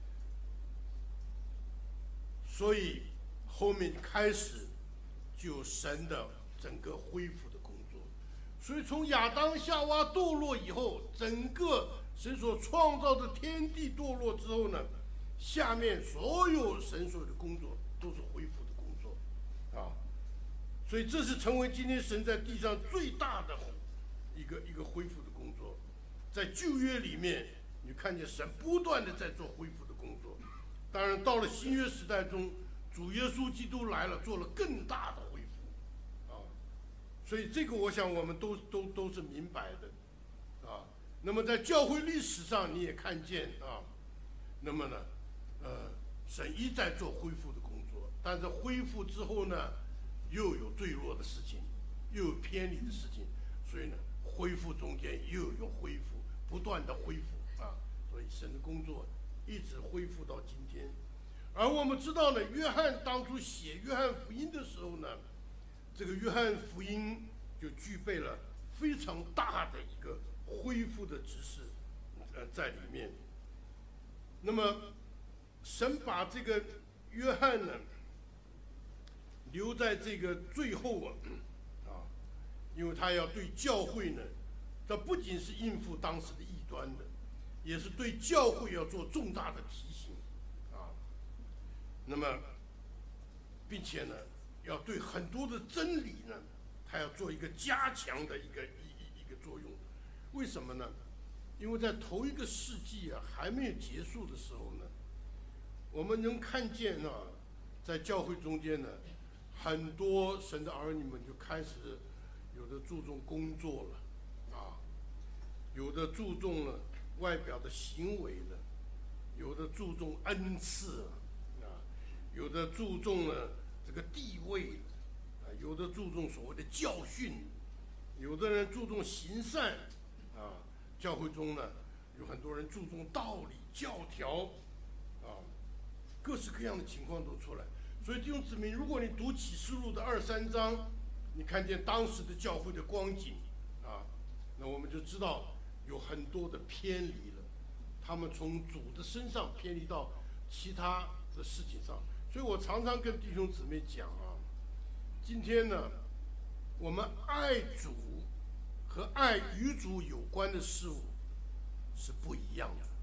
所以后面开始就有神的整个恢复的工作。所以从亚当夏娃堕落以后，整个神所创造的天地堕落之后呢，下面所有神所有的工作都是恢复的工作啊。所以这是成为今天神在地上最大的一个一个恢复的工作。在旧约里面，你看见神不断的在做恢复的工作。当然到了新约时代中，主耶稣基督来了，做了更大的恢复啊。所以这个我想我们都都都是明白的啊。那么在教会历史上你也看见啊，那么呢呃神一再做恢复的工作，但是恢复之后呢，又有坠落的事情，又有偏离的事情，所以呢，恢复中间又有恢复，不断的恢复啊，所以神的工作一直恢复到今天。而我们知道呢，约翰当初写约翰福音的时候呢，这个约翰福音就具备了非常大的一个恢复的指示，呃，在里面。那么，神把这个约翰呢，留在这个最后啊，啊，因为他要对教会呢，这不仅是应付当时的异端的，也是对教会要做重大的提醒，啊，那么，并且呢，要对很多的真理呢，他要做一个加强的一个一一一个作用。为什么呢？因为在头一个世纪啊还没有结束的时候呢，我们能看见啊，在教会中间呢，很多神的儿女们就开始有的注重工作了，啊，有的注重了外表的行为了，有的注重恩赐了，啊，有的注重了这个地位了，啊，有的注重所谓的教训，有的人注重行善，啊，教会中呢有很多人注重道理教条，啊，各式各样的情况都出来。所以弟兄姊妹，如果你读启示录的二三章，你看见当时的教会的光景啊，那我们就知道有很多的偏离了，他们从主的身上偏离到其他的事情上。所以我常常跟弟兄姊妹讲啊，今天呢，我们爱主和爱与主有关的事物是不一样的。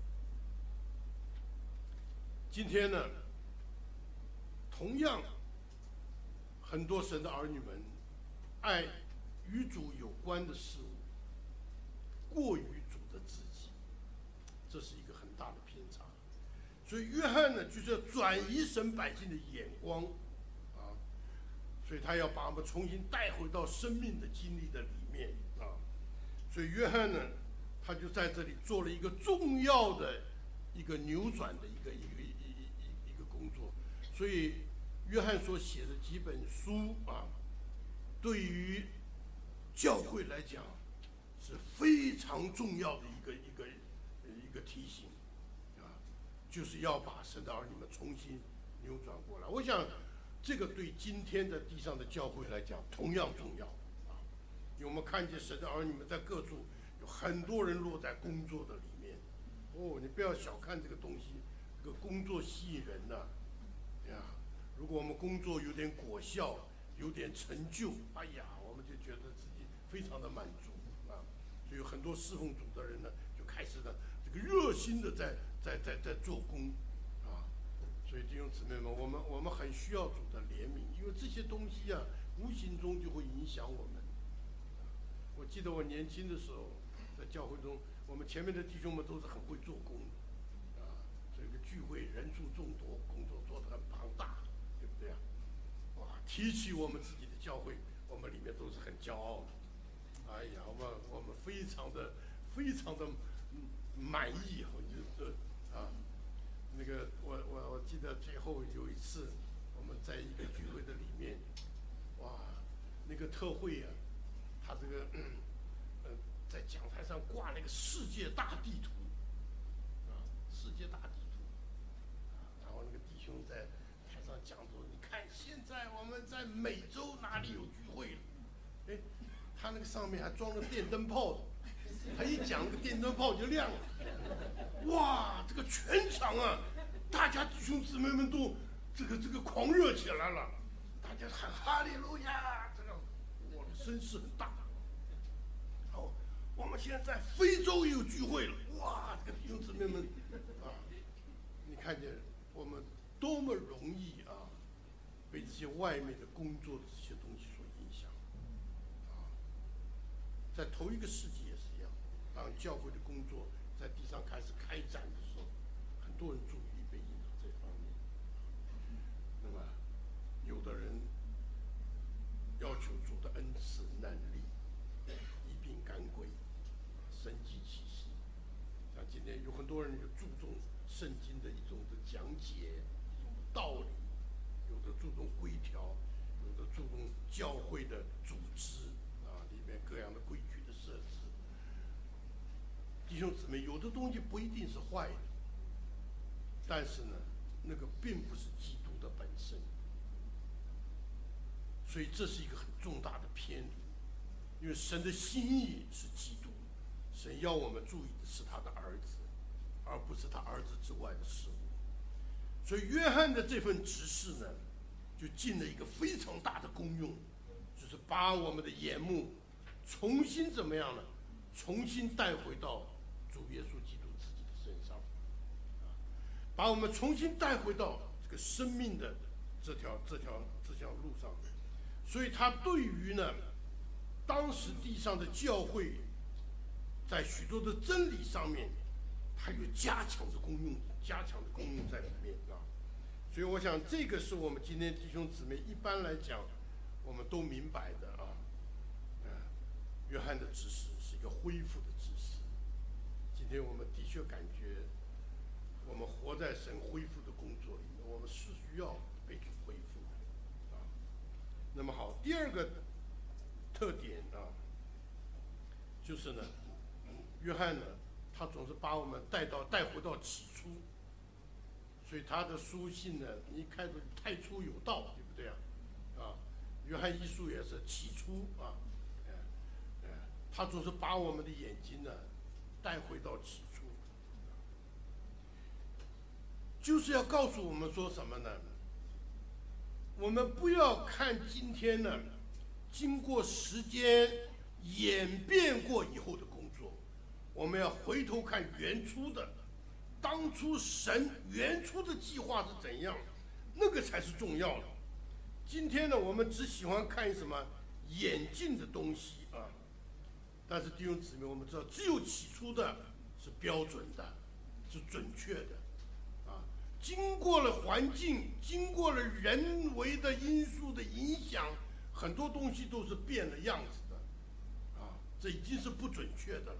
今天呢，同样，很多神的儿女们爱与主有关的事物，过于主的自己，这是一个很大的偏差。所以约翰呢，就是要转移神百姓的眼光，啊，所以他要把我们重新带回到生命的经历的里面啊。所以约翰呢， 他就在这里做了一个重要的一个扭转的一个一个一一一一个工作。所以约翰所写的几本书啊，对于教会来讲是非常重要的一个一个一个提醒啊，就是要把神的儿女们重新扭转过来。我想这个对今天的地上的教会来讲同样重要啊，因为我们看见神的儿女们在各处有很多人落在工作的里面。哦，你不要小看这个东西，这个工作吸引人呐、啊，呀，如果我们工作有点果效，有点成就，哎呀，我们就觉得自己非常的满足啊。所以有很多侍奉主的人呢，就开始呢这个热心的在在在在做工啊。所以弟兄姊妹们，我们我们很需要主的怜悯，因为这些东西啊，无形中就会影响我们。我记得我年轻的时候，在教会中，我们前面的弟兄们都是很会做工的，啊，这个聚会人数众多，工作做得很庞大，对不对啊？哇，提起我们自己的教会，我们里面都是很骄傲的。哎呀，我们我们非常的非常的满意，我觉得啊，那个我我我记得最后有一次，我们在一个聚会的里面，哇，那个特会啊。他这个，呃，在讲台上挂了一个世界大地图，啊，世界大地图，啊，然后那个弟兄在台上讲说，你看现在我们在美洲哪里有聚会了？哎，他那个上面还装了电灯泡的，他一讲，那个电灯泡就亮了，哇，这个全场啊，大家弟兄姊妹们都这个这个狂热起来了，大家喊哈利路亚。声势很大。好，我们现在在非洲有聚会了，哇！这个弟兄姊妹们啊，你看见我们多么容易啊，被这些外面的工作的这些东西所影响啊。在头一个世纪也是一样，当教会的工作在地上开始开展的时候，很多人注意力被引到这方面。那么，有的人要求主的恩赐能力，一并赶鬼，神迹奇事。像今天有很多人就注重圣经的一种的讲解，一种的道理，有的注重规条，有的注重教会的组织啊，里面各样的规矩的设置。弟兄姊妹，有的东西不一定是坏的，但是呢，那个并不是基督的本身。所以这是一个很重大的偏离，因为神的心意是基督，神要我们注意的是他的儿子，而不是他儿子之外的事物。所以约翰的这份指示呢，就尽了一个非常大的功用，就是把我们的眼目重新怎么样呢？重新带回到主耶稣基督自己的身上，啊，把我们重新带回到这个生命的这条这条这条路上。所以他对于呢，当时地上的教会，在许多的真理上面，他有加强的功用，加强的功用在里面啊。所以我想，这个是我们今天弟兄姊妹一般来讲，我们都明白的啊。嗯，约翰的指示是一个恢复的指示。今天我们的确感觉，我们活在神恢复的工作里面，我们是需要被主恢复的。那么好，第二个特点啊，就是呢，约翰呢，他总是把我们带到带回到起初，所以他的书信呢，一开始太初有道，对不对啊？啊，约翰一书也是起初啊，哎哎，他总是把我们的眼睛呢带回到起初，就是要告诉我们说什么呢？我们不要看今天呢，经过时间演变过以后的工作，我们要回头看原初的，当初神原初的计划是怎样，那个才是重要的。今天呢，我们只喜欢看什么演进的东西啊，但是弟兄姊妹，我们知道，只有起初的是标准的，是准确的。经过了环境，经过了人为的因素的影响，很多东西都是变了样子的，啊，这已经是不准确的了。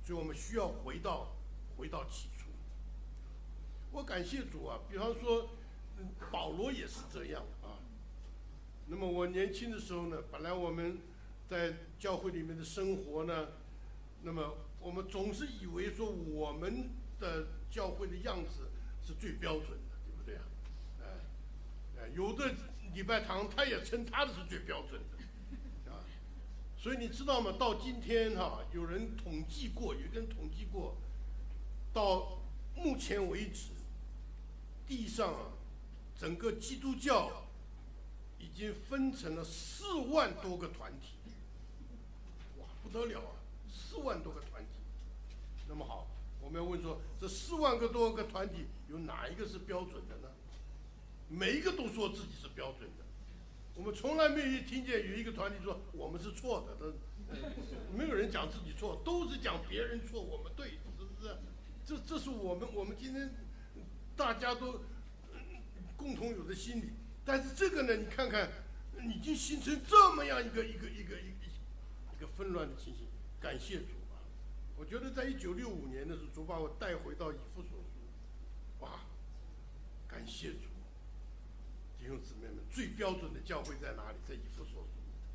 所以我们需要回到回到起初。我感谢主啊，比方说，嗯、保罗也是这样啊。那么我年轻的时候呢，本来我们在教会里面的生活呢，那么我们总是以为说我们的教会的样子是最标准的，对不对啊？哎、呃，有的礼拜堂他也称他的是最标准的，啊，所以你知道吗？到今天哈、啊，有人统计过，有一个人统计过，到目前为止，地上啊，整个基督教已经分成了四万多个团体，哇，不得了啊！四万多个团体。那么好，我们要问说，这四万个多个团体有哪一个是标准的呢？每一个都说自己是标准的。我们从来没有听见有一个团体说我们是错的，的、呃，没有人讲自己错，都是讲别人错，我们对，是不是？这这是我们我们今天大家都、呃、共同有的心理。但是这个呢，你看看，已经形成这么样一个一个一个一个一个纷乱的情形。感谢主啊！我觉得在一九六五年的时候，主把我带回到以弗所书，哇，感谢主！弟兄姊妹们，最标准的教会在哪里？在以弗所书。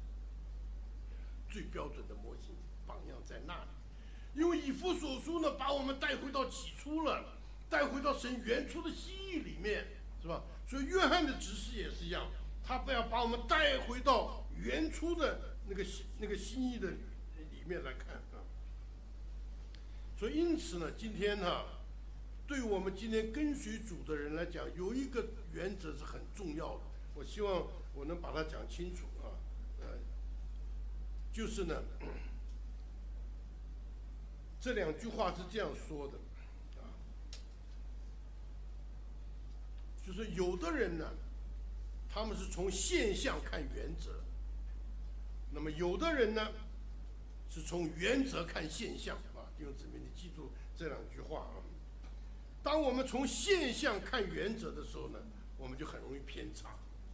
最标准的模型榜样在那里，因为以弗所书呢，把我们带回到起初了，带回到神原初的心意里面，是吧？所以约翰的指示也是一样，他不要把我们带回到原初的那个那个心意的里面来看啊。所以因此呢，今天呢，对我们今天跟随主的人来讲，有一个原则是很重要的，我希望我能把它讲清楚啊，呃，就是呢，这两句话是这样说的，啊，就是有的人呢，他们是从现象看原则，那么有的人呢，是从原则看现象啊。弟兄姊妹，你记住这两句话啊。当我们从现象看原则的时候呢，我们就很容易偏差。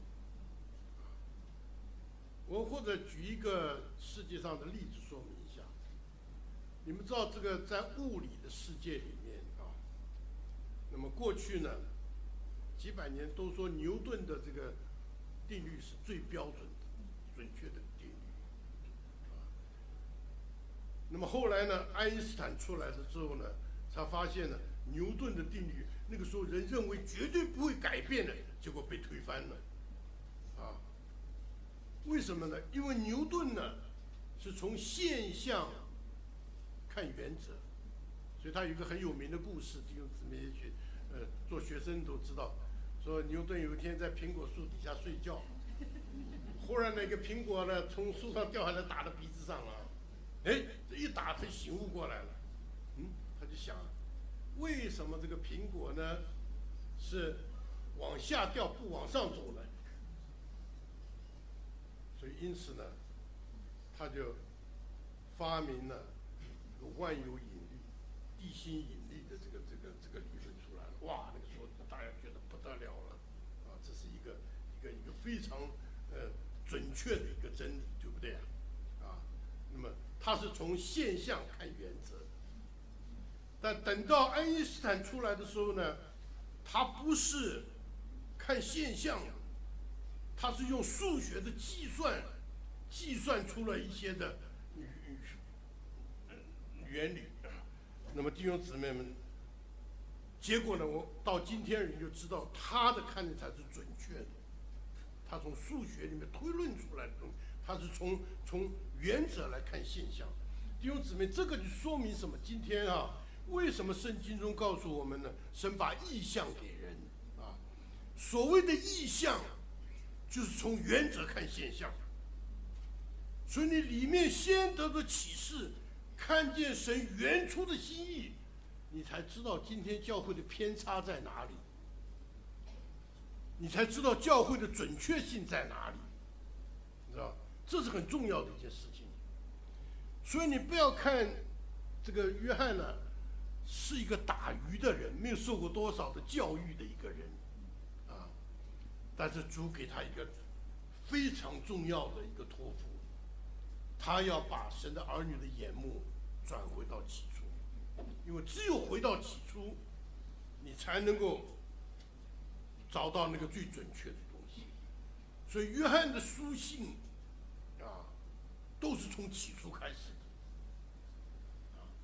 我或者举一个世界上的例子说明一下。你们知道这个在物理的世界里面啊，那么过去呢，几百年都说牛顿的这个定律是最标准的、准确的定律。啊，那么后来呢，爱因斯坦出来了之后呢，才发现呢，牛顿的定律那个时候人认为绝对不会改变的，结果被推翻了。啊，为什么呢？因为牛顿呢是从现象看原则，所以他有一个很有名的故事，弟兄姊妹也许呃做学生都知道，说牛顿有一天在苹果树底下睡觉，忽然那个苹果呢从树上掉下来打到鼻子上了，哎，这一打他醒悟过来了，嗯，他就想，为什么这个苹果呢是往下掉不往上走呢？所以因此呢，他就发明了万有引力、地心引力的这个这个这个理论出来了。哇，那个时候大家觉得不得了了，啊，这是一个一个一个非常呃准确的一个真理，对不对啊？啊，那么他是从现象看原则，但等到爱因斯坦出来的时候呢，他不是看现象，他是用数学的计算计算出了一些的原理。那么弟兄姊妹们，结果呢，我到今天人就知道他的看的才是准确的，他从数学里面推论出来的东西，他是从从原则来看现象。弟兄姊妹，这个就说明什么？今天啊，为什么圣经中告诉我们呢？神把意象给人啊，所谓的意象就是从原则看现象，所以你里面先得到启示，看见神原初的心意，你才知道今天教会的偏差在哪里，你才知道教会的准确性在哪里，你知道，这是很重要的一件事情。所以你不要看这个约翰呢，是一个打鱼的人，没有受过多少的教育的一个人啊，但是主给他一个非常重要的一个托付，他要把神的儿女的眼目转回到起初。 因为只有回到起初，你才能够找到那个最准确的东西。所以约翰的书信啊，都是从起初开始的，啊，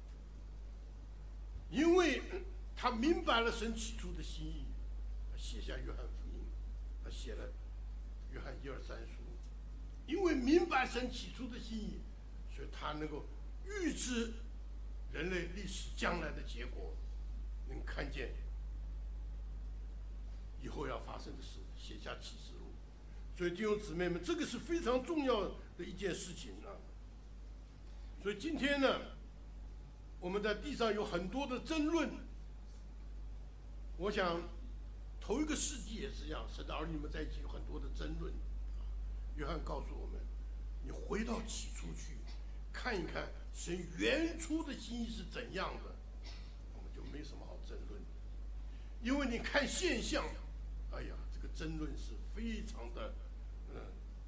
因为他明白了神起初的心意，他写下约翰福音，他写了约翰一二三书。因为明白神起初的心意，所以他能够预知人类历史将来的结果，能看见以后要发生的事，写下启示录。所以弟兄姊妹们，这个是非常重要的一件事情啊。所以今天呢，我们在地上有很多的争论。我想，头一个世纪也是一样，神的儿女们在一起有很多的争论。约翰告诉我们，你回到起初去看一看神原初的心意是怎样的，我们就没什么好争论。因为你看现象，哎呀，这个争论是非常的嗯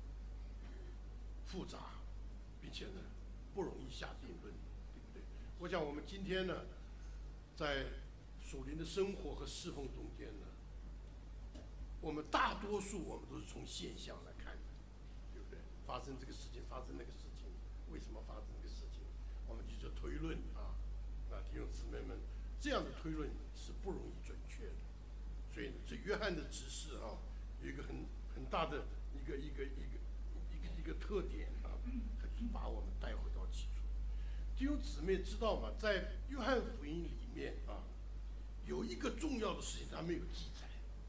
复杂，并且呢不容易下定论，对不对？我想我们今天呢，在属灵的生活和侍奉中间呢，我们大多数我们都是从现象来看的，对不对？发生这个事情，发生那个事情，为什么发生这个事情？我们就做推论啊，啊，弟兄姊妹们，这样的推论是不容易准确的。所以呢，这约翰的指示啊，有一个很很大的一个一个一个一个一个特点啊，它就是把我们带回到起初。弟兄姊妹知道吗？在约翰福音里面啊，有一个重要的事情他没有记载，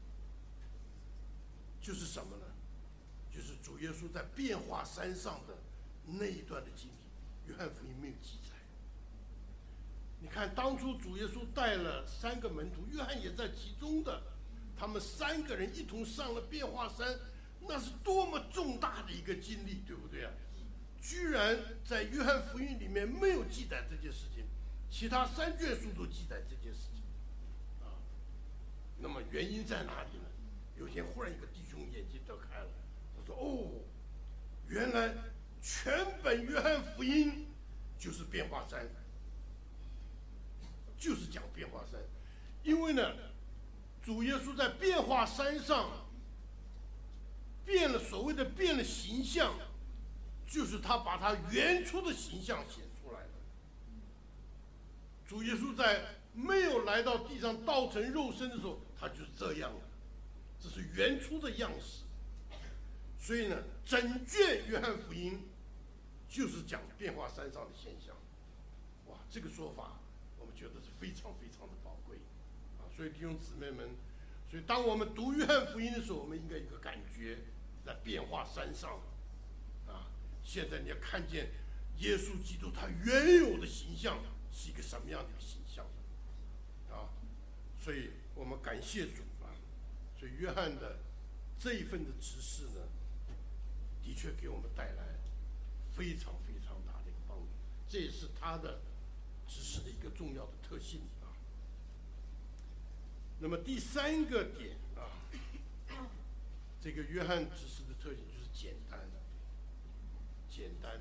就是什么呢？就是主耶稣在变化山上的那一段的经历，约翰福音没有记载。你看，当初主耶稣带了三个门徒，约翰也在其中的，他们三个人一同上了变化山，那是多么重大的一个经历，对不对啊？居然在约翰福音里面没有记载这件事情，其他三卷书都记载这件事情，啊，那么原因在哪里呢？有一天忽然一个弟兄眼睛都开了，他说：“哦，原来全本约翰福音就是变化山。”就是讲变化山，因为呢，主耶稣在变化山上变了，所谓的变了形象，就是他把他原初的形象显出来了。主耶稣在没有来到地上道成肉身的时候，他就是这样的，这是原初的样式。所以呢，整卷约翰福音就是讲变化山上的现象。哇，这个说法我们觉得是非常非常的宝贵啊！所以弟兄姊妹们，所以当我们读约翰福音的时候，我们应该有一个感觉，在变化山上啊！现在你要看见耶稣基督他原有的形象是一个什么样的一个形象啊！所以我们感谢主啊！所以约翰的这一份的指示呢，的确给我们带来非常非常大的一个帮助，这也是他的指示的一个重要的特性啊。那么第三个点啊，这个约翰指示的特性就是简单，简单。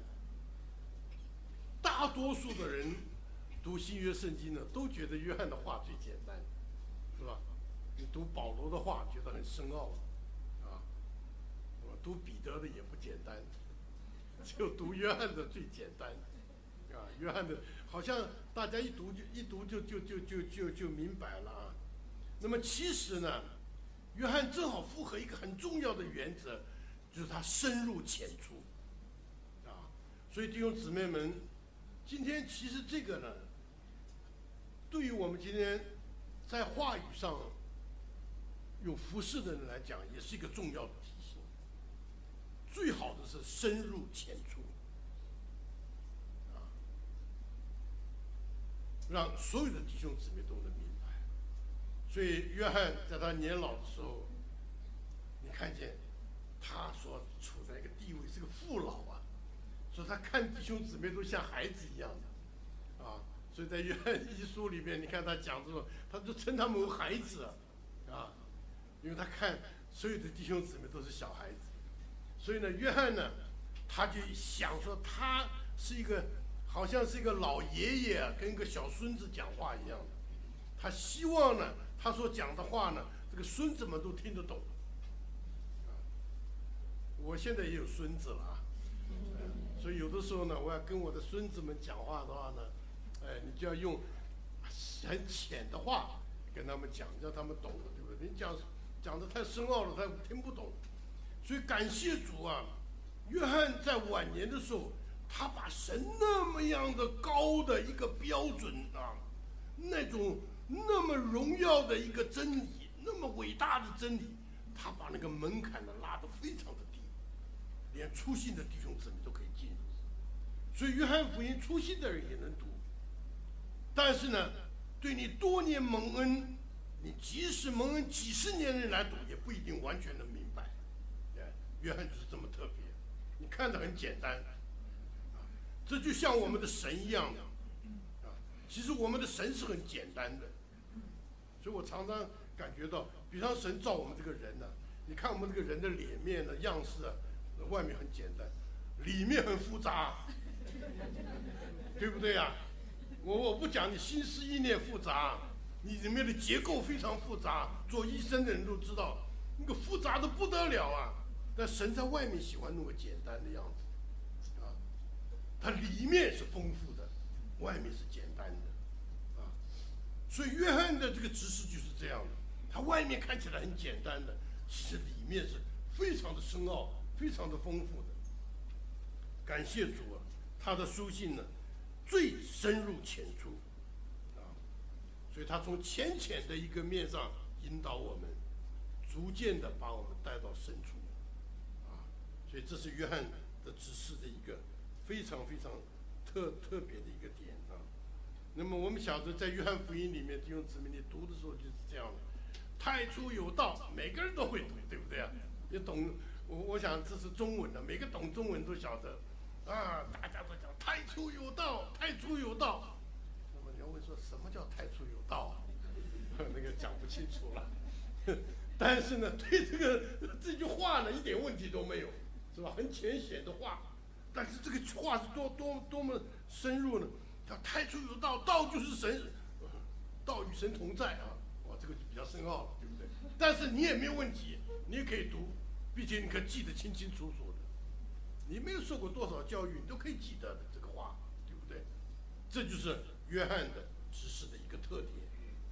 大多数的人读新约圣经呢，都觉得约翰的话最简单，是吧？你读保罗的话觉得很深奥啊，我读彼得的也不简单，只有读约翰的最简单。啊，约翰的好像大家一读就一读就就就就就就明白了啊。那么其实呢，约翰正好符合一个很重要的原则，就是他深入浅出啊。所以弟兄姊妹们，今天其实这个呢，对于我们今天在话语上有服侍的人来讲，也是一个重要的提醒。最好的是深入浅出。让所有的弟兄姊妹都能明白。所以约翰在他年老的时候，你看见他所处在一个地位是个父老啊，所以他看弟兄姊妹都像孩子一样的啊。所以在约翰一书里面，你看他讲这种，他就称他们为孩子啊，因为他看所有的弟兄姊妹都是小孩子。所以呢，约翰呢，他就想说他是一个好像是一个老爷爷跟一个小孙子讲话一样的。他希望呢，他所讲的话呢，这个孙子们都听得懂。我现在也有孙子了啊，所以有的时候呢，我要跟我的孙子们讲话的话呢，哎，你就要用很浅的话跟他们讲，让他们懂了，对不对？你讲讲的太深奥了，他听不懂。所以感谢主啊，约翰在晚年的时候，他把神那么样的高的一个标准啊，那种那么荣耀的一个真理，那么伟大的真理，他把那个门槛呢拉得非常的低，连初信的弟兄姊妹都可以进入。所以约翰福音初信的人也能读，但是呢，对你多年蒙恩，你即使蒙恩几十年人来读，也不一定完全能明白。约翰就是这么特别，你看得很简单，啊，这就像我们的神一样的，啊，其实我们的神是很简单的，所以我常常感觉到，比方神造我们这个人呢，你看我们这个人的脸面的样式啊，外面很简单，里面很复杂，对不对呀？我我不讲你心思意念复杂，你里面的结构非常复杂，做医生的人都知道，那个复杂的不得了啊。但神在外面喜欢弄个简单的样子，啊，它里面是丰富的，外面是简单的，啊，所以约翰的这个执事就是这样的，他外面看起来很简单的，其实里面是非常的深奥、非常的丰富的。感谢主啊，他的书信呢，最深入浅出，啊，所以他从浅浅的一个面上引导我们，逐渐的把我们带到深处。所以这是约翰的指示的一个非常非常特特别的一个点啊。那么我们晓得，在约翰福音里面，弟兄姊妹，你读的时候就是这样的，太初有道，每个人都会读，对不对啊？也懂，我我想这是中文的，每个懂中文都晓得啊，大家都讲太初有道，太初有道。那么你要问说什么叫太初有道？那个讲不清楚了。但是呢，对这个这句话呢，一点问题都没有。是吧？很浅显的话，但是这个话是多多多么深入呢？叫太初有道，道就是神，道与神同在啊！哇，这个就比较深奥了，对不对？但是你也没有问题，你也可以读，并且你可以记得清清楚楚的。你没有受过多少教育，你都可以记得的这个话，对不对？这就是约翰的指示的一个特点。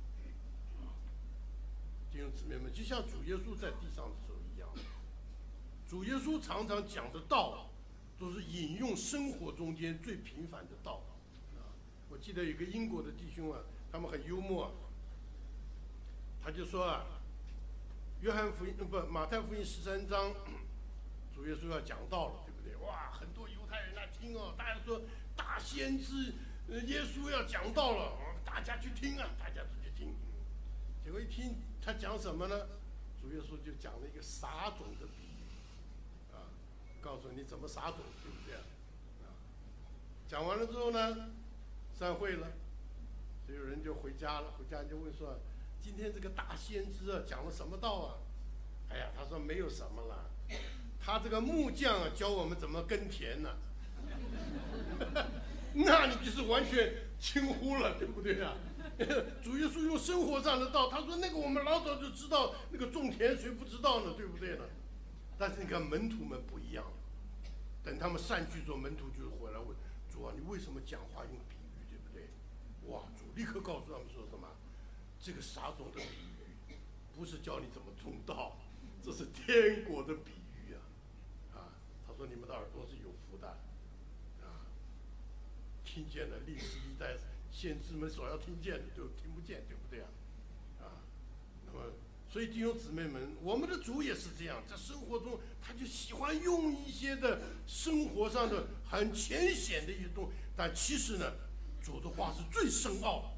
弟兄姊妹们，就像主耶稣在地上的时候一样。主耶稣常常讲的道，都是引用生活中间最平凡的道。啊，我记得有个英国的弟兄啊，他们很幽默啊，他就说啊，约翰福音不马太福音十三章，主耶稣要讲道了，对不对？哇，很多犹太人来听哦，大家说大先知耶稣要讲道了，大家去听啊，大家都去听。结果一听他讲什么呢？主耶稣就讲了一个撒种的比喻。告诉你怎么撒种，对不对啊？讲完了之后呢，散会了，所有人就回家了。回家就问说：“今天这个大先知啊，讲了什么道啊？”哎呀，他说没有什么了，他这个木匠啊，教我们怎么耕田呢、啊。那你就是完全轻忽了，对不对啊？主耶稣用生活上的道，他说那个我们老早就知道，那个种田谁不知道呢？对不对呢？但是你看门徒们不一样，等他们散去之后，门徒就回来问主啊，你为什么讲话用比喻，对不对？哇，主立刻告诉他们说什么？这个撒种的比喻，不是教你怎么种道，这是天国的比喻啊！啊，他说你们的耳朵是有福的，啊，听见了历史一代先知们所要听见的都听不见，对不对啊？啊，那么。所以弟兄姊妹们，我们的主也是这样，在生活中他就喜欢用一些的生活上的很浅显的一些东西，但其实呢，主的话是最深奥、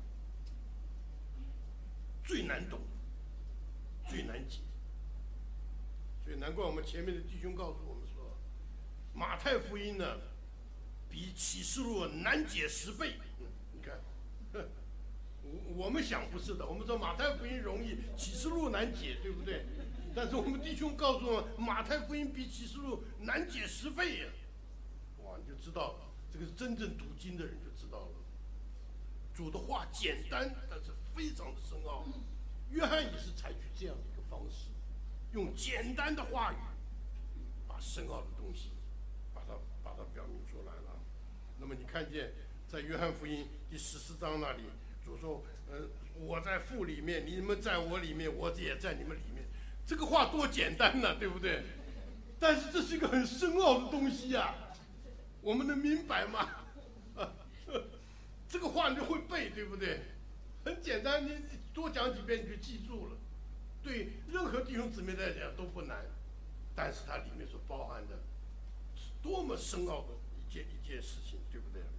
最难懂、最难解。所以难怪我们前面的弟兄告诉我们说，马太福音呢，比启示录难解十倍。嗯，你看，呵。我们想不是的，我们说马太福音容易，启示录难解，对不对？但是我们弟兄告诉我们，马太福音比启示录难解十倍呀！哇，你就知道这个是真正读经的人就知道了。主的话简单，但是非常的深奥。约翰也是采取这样的一个方式，用简单的话语，把深奥的东西，把它把它表明出来了。那么你看见在约翰福音第十四章那里，主说：“呃，我在父里面，你们在我里面，我也在你们里面。”这个话多简单呢，对不对？但是这是一个很深奥的东西呀、啊，我们能明白吗？啊，这个话你就会背，对不对？很简单，你多讲几遍你就记住了。对任何弟兄姊妹来讲都不难，但是它里面所包含的是多么深奥的一件一件事情，对不对？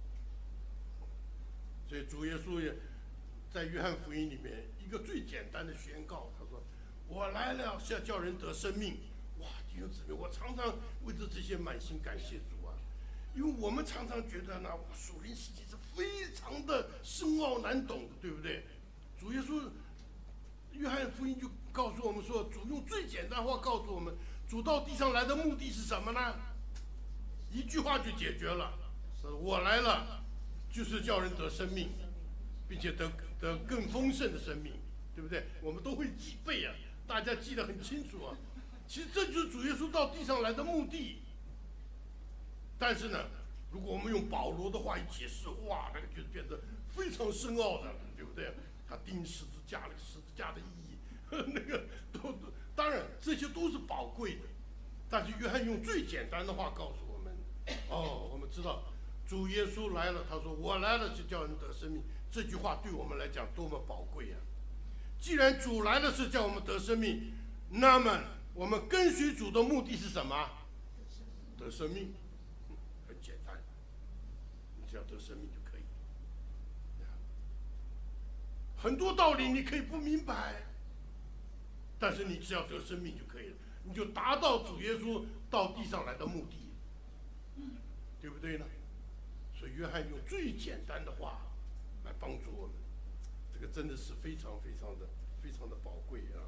所以主耶稣也在约翰福音里面一个最简单的宣告，他说：“我来了是要叫人得生命。”哇，弟兄姊妹，我常常为着这些满心感谢主啊，因为我们常常觉得呢，属灵世界是非常的深奥难懂的，对不对？主耶稣，约翰福音就告诉我们说，主用最简单话告诉我们，主到地上来的目的是什么呢？一句话就解决了，我来了，就是叫人得生命，并且得得更丰盛的生命，对不对？我们都会记背啊，大家记得很清楚啊。其实这就是主耶稣到地上来的目的。但是呢，如果我们用保罗的话一解释，哇，那个就变得非常深奥的，对不对？他钉十字架，那个十字架的意义，那个都当然这些都是宝贵的。但是约翰用最简单的话告诉我们，哦，我们知道主耶稣来了，他说我来了是叫人得生命，这句话对我们来讲多么宝贵啊！既然主来了是叫我们得生命，那么我们跟随主的目的是什么？得生命，很简单，你只要得生命就可以。很多道理你可以不明白，但是你只要得生命就可以了，你就达到主耶稣到地上来的目的，对不对呢？所以约翰用最简单的话来帮助我们，这个真的是非常非常的非常的宝贵啊。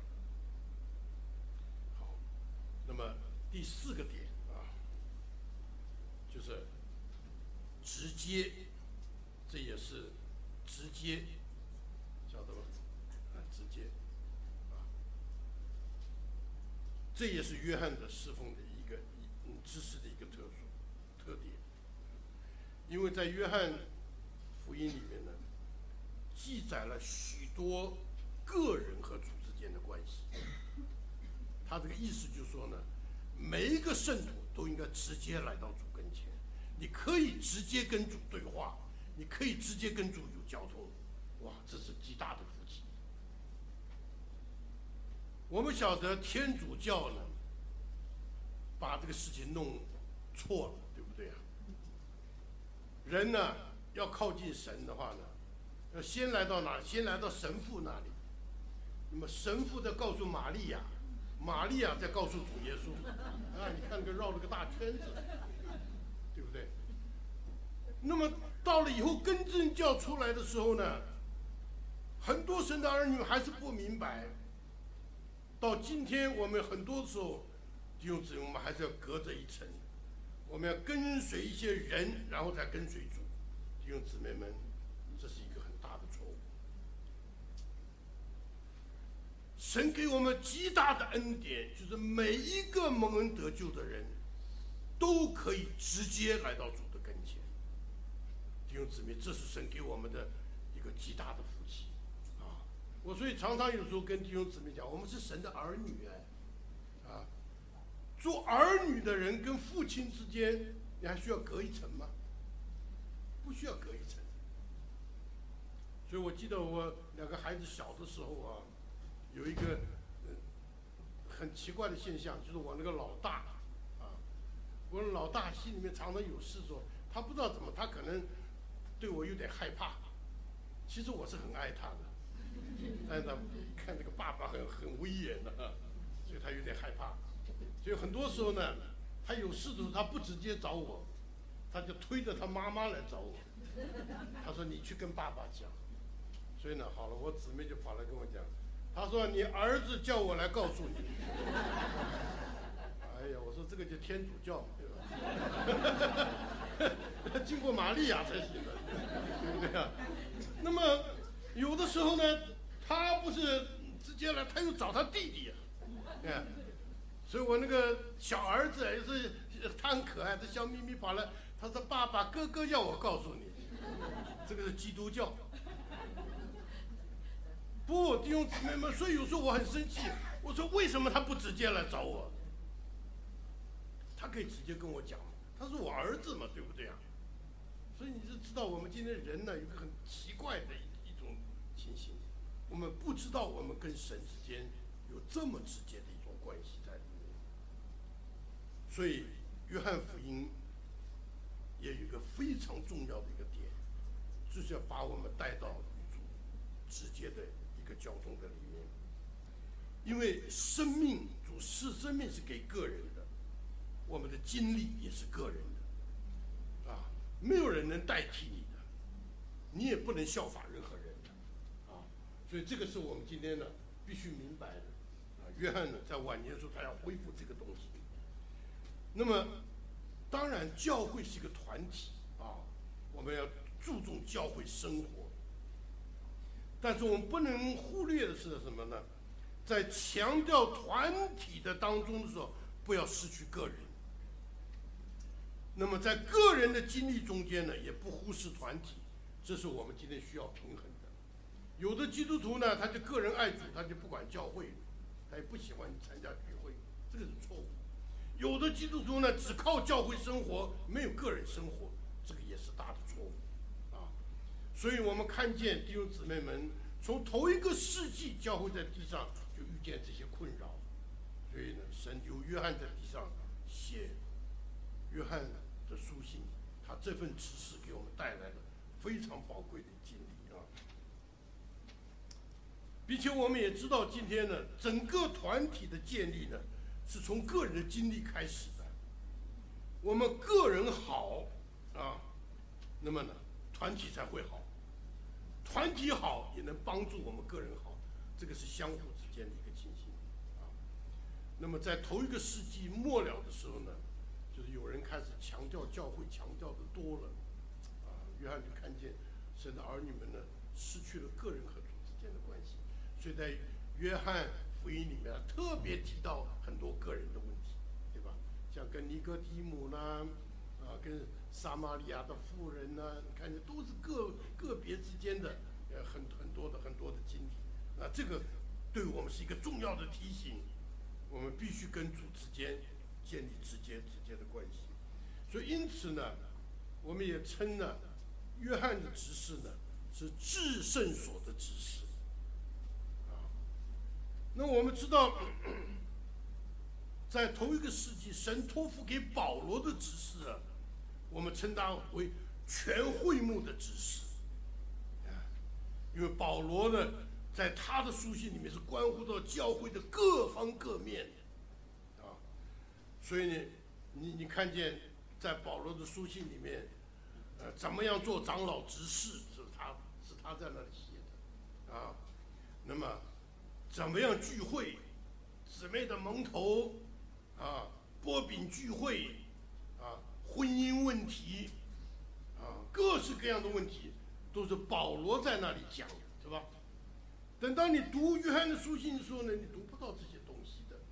好，那么第四个点啊，就是直接，这也是直接，晓得吗？啊，直接，啊，这也是约翰的侍奉的一个嗯知识的一个特殊特点。因为在约翰福音里面呢，记载了许多个人和主之间的关系。他这个意思就是说呢，每一个圣徒都应该直接来到主跟前，你可以直接跟主对话，你可以直接跟主有交通，哇，这是极大的福气。我们晓得天主教呢，把这个事情弄错了，对不对啊？人呢，要靠近神的话呢，要先来到哪？先来到神父那里。那么神父在告诉玛利亚，玛利亚在告诉主耶稣。啊，你看这个绕了个大圈子，对不对？那么到了以后，更正教出来的时候呢，很多神的儿女还是不明白。到今天，我们很多时候，弟兄姊妹，我们还是要隔着一层。我们要跟随一些人，然后再跟随主。弟兄姊妹们，这是一个很大的错误。神给我们极大的恩典，就是每一个蒙恩得救的人，都可以直接来到主的跟前。弟兄姊妹，这是神给我们的一个极大的福气啊！我所以常常有时候跟弟兄姊妹讲，我们是神的儿女哎。做儿女的人跟父亲之间，你还需要隔一层吗？不需要隔一层。所以我记得我两个孩子小的时候啊，有一个、呃、很奇怪的现象，就是我那个老大啊，我老大心里面常常有事做，他不知道怎么，他可能对我有点害怕。其实我是很爱他的，但是他看这个爸爸很很威严的、啊，所以他有点害怕。所以很多时候呢，他有事的时候，他不直接找我，他就推着他妈妈来找我。他说：“你去跟爸爸讲。”所以呢，好了，我姊妹就跑来跟我讲，他说：“你儿子叫我来告诉你。”哎呀，我说这个就天主教，对吧？ 经过玛利亚才行的，对不对啊？那么有的时候呢，他不是直接来，他又找他弟弟啊，哎，所以我那个小儿子也是他很可爱，他笑眯眯跑来，他说：“爸爸，哥哥要我告诉你，这个是基督教。”不，弟兄姊妹们，所以有时候我很生气，我说为什么他不直接来找我？他可以直接跟我讲，他是我儿子嘛，对不对啊？所以你就知道我们今天人呢有个很奇怪的一一种情形，我们不知道我们跟神之间有这么直接的一种关系在里面。所以约翰福音也有一个非常重要的一个点，就是要把我们带到与主直接的一个交通的里面。因为生命，主是生命是给个人的，我们的经历也是个人的，啊，没有人能代替你的，你也不能效法任何人的，啊，所以这个是我们今天呢必须明白的，啊，约翰呢在晚年的时候他要恢复这个东西。那么，当然教会是一个团体啊，我们要注重教会生活，但是我们不能忽略的是什么呢？在强调团体的当中的时候，不要失去个人。那么在个人的经历中间呢，也不忽视团体，这是我们今天需要平衡的。有的基督徒呢，他就个人爱主，他就不管教会，他也不喜欢参加聚会，这个是错误。有的基督徒呢，只靠教会生活，没有个人生活，这个也是大的错误，啊。所以我们看见弟兄姊妹们，从头一个世纪，教会在地上就遇见这些困扰，所以呢，神由约翰在地上写约翰的书信，他这份指示给我们带来了非常宝贵的经历啊，并且我们也知道，今天呢，整个团体的建立呢，是从个人的经历开始的。我们个人好啊，那么呢，团体才会好。团体好也能帮助我们个人好，这个是相互之间的一个情形啊。那么在头一个世纪末了的时候呢，就是有人开始强调教会，强调的多了啊。约翰就看见神的儿女们呢，失去了个人和主之间的关系，所以在约翰福音里面特别提到很多个人的问题，对吧？像跟尼哥底母啦，啊，跟撒玛利亚的妇人呢、啊，你看见都是个个别之间的呃很很多的很多的经历，啊，这个对我们是一个重要的提醒，我们必须跟主之间建立直接直接的关系。所以因此呢，我们也称呢，约翰的执事呢是至圣所的执事。那我们知道，在头一个世纪，神托付给保罗的指示啊，我们称他为全会幕的指示，因为保罗呢，在他的书信里面是关乎到教会的各方各面的，啊，所以呢，你你看见在保罗的书信里面，呃，怎么样做长老执事，是他是他在那里写的，啊，那么。怎么样聚会？姊妹的蒙头，啊，波饼聚会，啊，婚姻问题，啊，各式各样的问题，都是保罗在那里讲，是吧？等到你读约翰的书信的时候呢，你读不到这些东西的。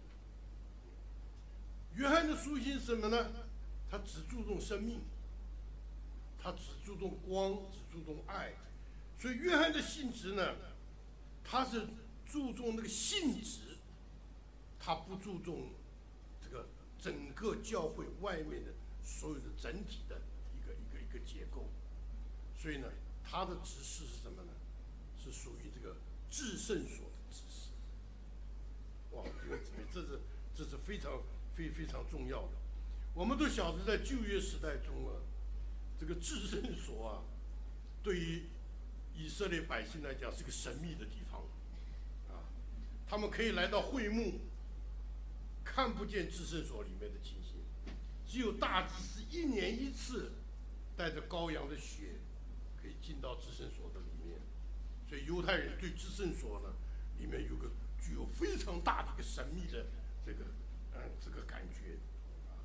约翰的书信是什么呢？他只注重生命，他只注重光，只注重爱，所以约翰的性质呢，他是。注重那个性质，他不注重这个整个教会外面的所有的整体的一个一个一个结构，所以呢，他的指示是什么呢？是属于这个至圣所的指示。哇，弟兄姊妹，这是这是非常非非常重要的。我们都晓得，在旧约时代中啊，这个至圣所啊，对于以色列百姓来讲是个神秘的地方。他们可以来到会幕，看不见至圣所里面的情形，只有大祭司一年一次带着羔羊的血可以进到至圣所的里面。所以犹太人对至圣所呢，里面有个具有非常大的一个神秘的这个嗯这个感觉啊，不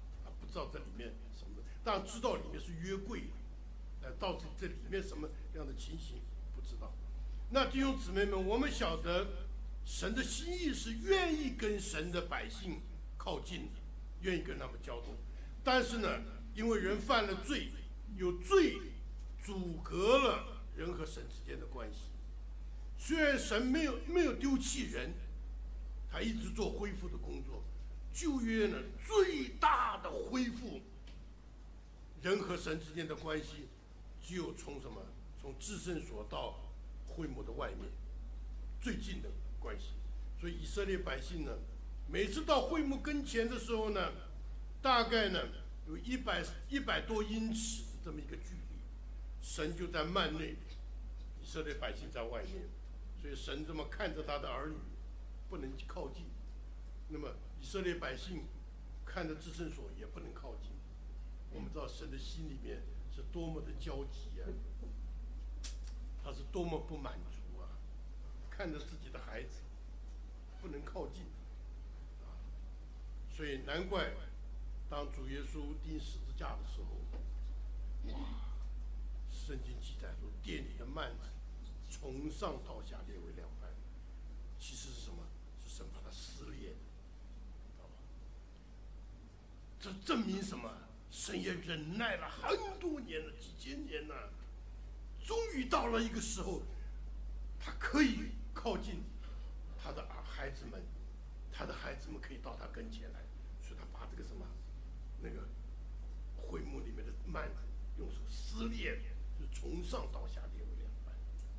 不知道这里面什么，当然知道里面是约柜，呃，到底这里面什么样的情形不知道。那弟兄姊妹们，我们晓得神的心意是愿意跟神的百姓靠近，愿意跟他们交通，但是呢，因为人犯了罪，有罪阻隔了人和神之间的关系。虽然神没有没有丢弃人，他一直做恢复的工作。旧约呢，最大的恢复人和神之间的关系，只有从什么？从至圣所到会幕的外面最近的关系。所以以色列百姓呢，每次到会幕跟前的时候呢，大概呢有一百一百多英尺的这么一个距离，神就在幔内，以色列百姓在外面。所以神这么看着他的儿女，不能靠近。那么以色列百姓看着至圣所也不能靠近。我们知道神的心里面是多么的焦急啊，他是多么不满足啊，看着自己的孩子不能靠近啊，所以难怪当主耶稣钉十字架的时候，哇，圣经记载说殿里的幔子从上到下裂为两半，其实是什么？是神把它撕裂的，知道吧？这证明什么？神也忍耐了很多年了，几千年了，终于到了一个时候，他可以靠近他的孩子们，他的孩子们可以到他跟前来，所以他把这个什么，那个会幕里面的幔子用手撕裂，就从上到下裂为两半。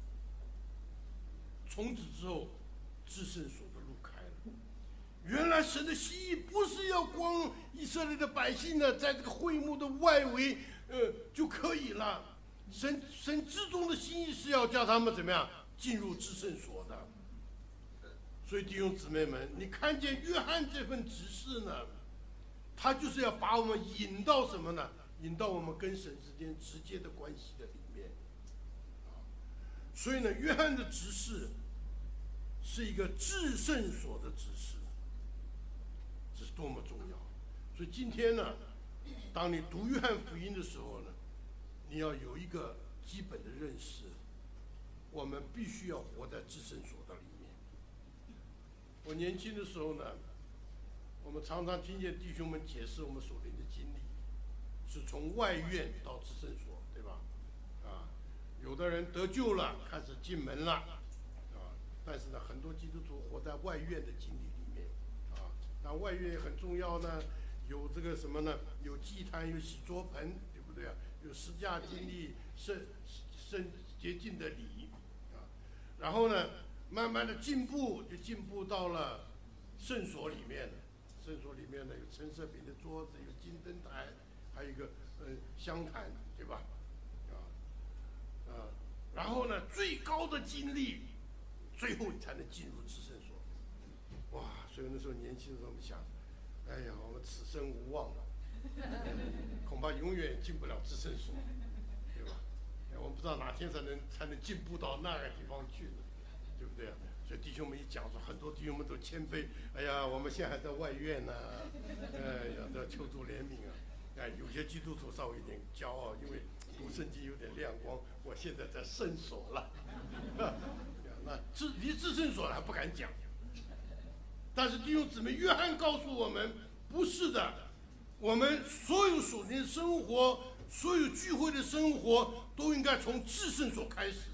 从此之后，至圣所的路开了。原来神的心意不是要光以色列的百姓呢，在这个会幕的外围，呃就可以了。神神之中的心意是要叫他们怎么样进入至圣所的。所以弟兄姊妹们，你看见约翰这份指示呢，他就是要把我们引到什么呢？引到我们跟神之间直接的关系的里面。所以呢，约翰的指示是一个至圣所的指示，这是多么重要！所以今天呢，当你读约翰福音的时候呢，你要有一个基本的认识，我们必须要活在至圣所的里面。我年轻的时候呢，我们常常听见弟兄们解释我们属灵的经历，是从外院到至圣所，对吧？啊，有的人得救了，开始进门了，啊，但是呢，很多基督徒活在外院的经历里面，啊，那外院也很重要呢，有这个什么呢？有祭坛，有洗桌盆，对不对啊？有十架经历，圣圣洁净的礼，啊，然后呢，慢慢的进步，就进步到了圣所里面了。圣所里面呢，有陈设饼的桌子，有金灯台，还有一个呃香坛，对吧？啊啊，然后呢，最高的经历，最后你才能进入至圣所。哇！所以那时候年轻的时候，我们想，哎呀，我们此生无望了，恐怕永远进不了至圣所，对吧？我们不知道哪天才能才能进步到那个地方去呢，对不对啊？所以弟兄们一讲说，很多弟兄们都谦卑，哎呀，我们现在还在外院呢，哎呀，要求助怜悯啊！哎，有些基督徒稍微有点骄傲，因为读圣经有点亮光，我现在在圣所了，那至离至圣所还不敢讲。但是弟兄姊妹，约翰告诉我们，不是的，我们所有属灵的生活，所有聚会的生活，都应该从至圣所开始。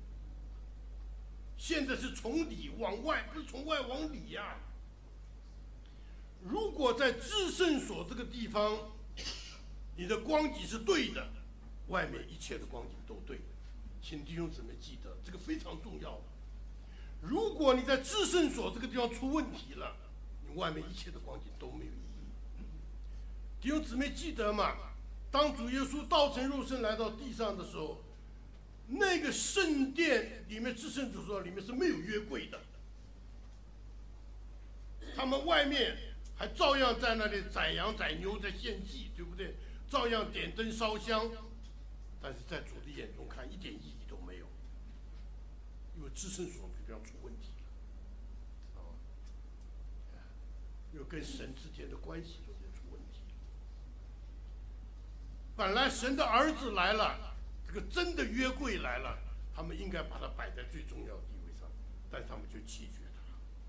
现在是从里往外，不是从外往里呀、啊。如果在至圣所这个地方，你的光景是对的，外面一切的光景都对的，请弟兄姊妹记得，这个非常重要。如果你在至圣所这个地方出问题了，你外面一切的光景都没有意义。弟兄姊妹记得嘛？当主耶稣道成肉身来到地上的时候，那个圣殿里面至圣所里面是没有约柜的，他们外面还照样在那里宰羊宰牛在献祭，对不对？照样点灯烧香，但是在主的眼中看一点意义都没有，因为至圣所这样出问题了，啊，又跟神之间的关系都在出问题了。 本来神的儿子来了，这个真的约柜来了，他们应该把它摆在最重要的地位上，但他们就弃绝它。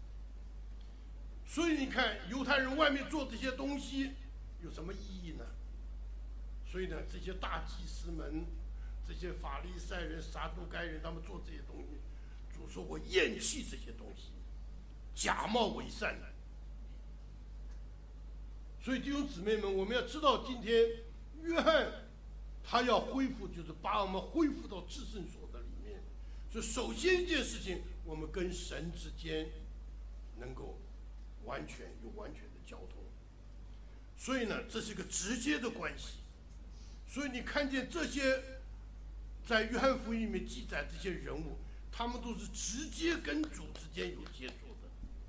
所以你看，犹太人外面做这些东西有什么意义呢？所以呢，这些大祭司们、这些法利赛人、撒都该人，他们做这些东西，主说我厌弃这些东西，假冒伪善。所以弟兄姊妹们，我们要知道，今天约翰他要恢复，就是把我们恢复到至圣所的里面。所以首先一件事情，我们跟神之间能够完全有完全的交通。所以呢，这是一个直接的关系。所以你看见这些在约翰福音里面记载这些人物，他们都是直接跟主之间有接触的，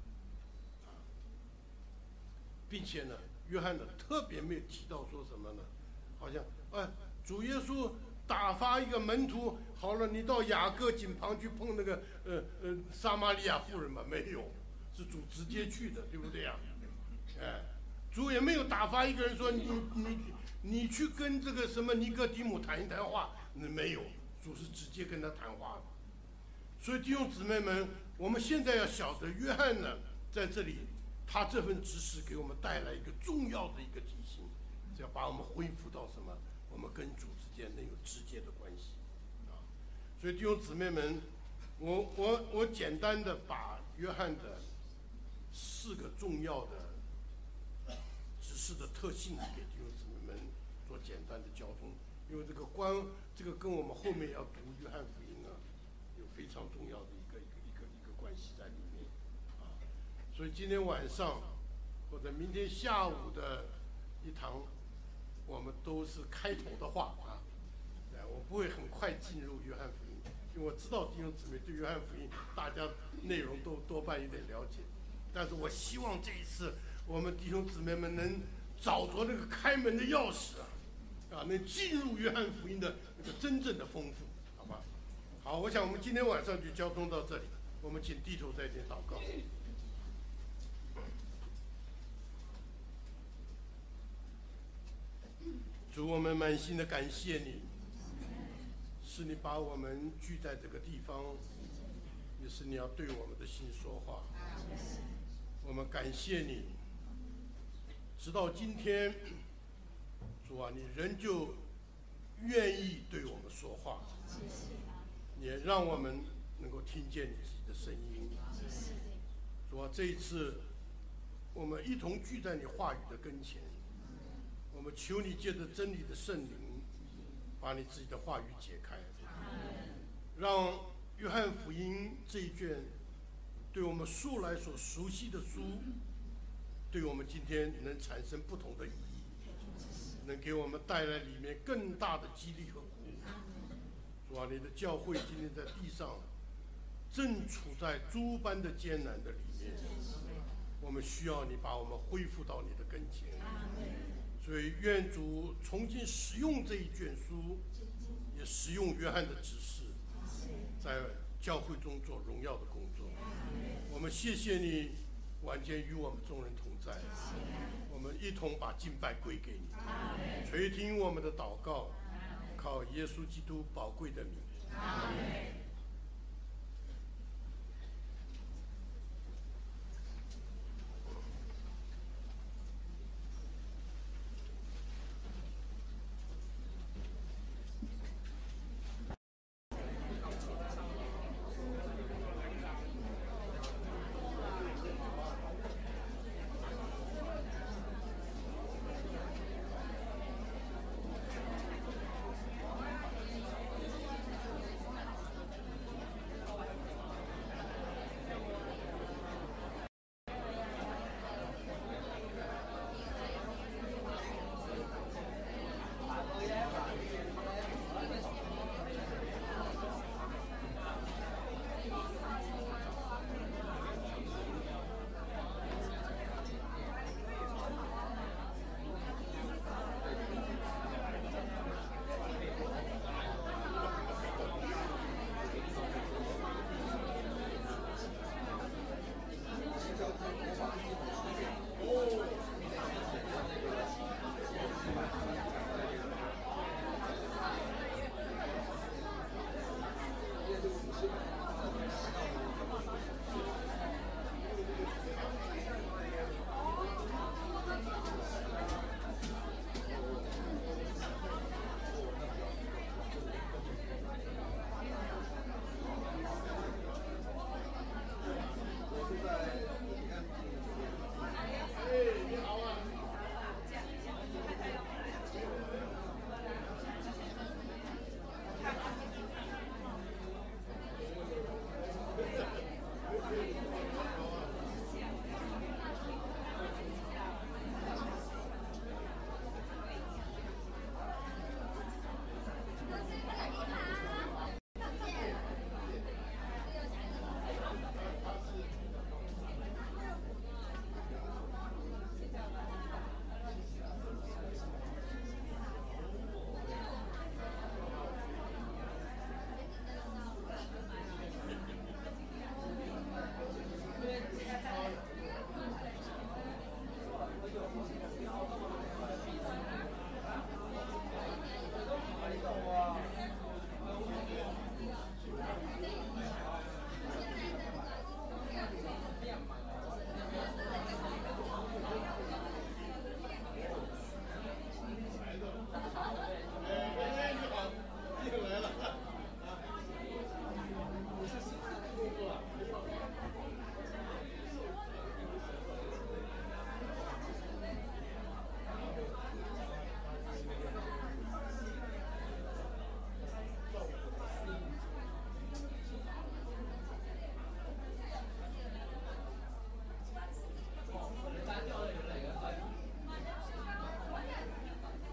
并且呢，约翰呢特别没有提到说什么呢？好像哎，主耶稣打发一个门徒，好了，你到雅各井旁去碰那个呃呃撒玛利亚妇人嘛？没有，是主直接去的，对不对呀？哎，主也没有打发一个人说你你你去跟这个什么尼哥底母谈一谈话，没有，主是直接跟他谈话的。所以弟兄姊妹们，我们现在要晓得，约翰呢在这里，他这份指示给我们带来一个重要的一个提醒，是要把我们恢复到什么？我们跟主之间能有直接的关系啊。所以弟兄姊妹们，我我我简单的把约翰的四个重要的指示的特性给弟兄姊妹们做简单的交通，因为这个关这个跟我们后面要读约翰福音啊，有非常重要的一个一个一个一个关系在里面啊。所以今天晚上或者明天下午的一堂，我们都是开头的话啊，我不会很快进入约翰福音，因为我知道弟兄姊妹对约翰福音大家内容都多半有点了解，但是我希望这一次我们弟兄姊妹们能找着那个开门的钥匙啊，啊，能进入约翰福音的那个真正的丰富，好吧？好，我想我们今天晚上就交通到这里，我们请低头再点祷告。主，我们满心的感谢你，是你把我们聚在这个地方，也是你要对我们的心说话。我们感谢你，直到今天，主啊，你仍旧愿意对我们说话，也让我们能够听见你自己的声音。主啊，这一次我们一同聚在你话语的跟前，我们求你借着真理的圣灵，把你自己的话语解开，让约翰福音这一卷对我们素来所熟悉的书，对我们今天能产生不同的意义，能给我们带来里面更大的激励和鼓舞。主啊，你的教会今天在地上正处在诸般的艰难的里面，我们需要你把我们恢复到你的跟前。所以愿主重新使用这一卷书，也使用约翰的指示，在教会中做荣耀的工作。我们谢谢你晚间与我们众人同在，我们一同把敬拜归给你，垂听我们的祷告，靠耶稣基督宝贵的名。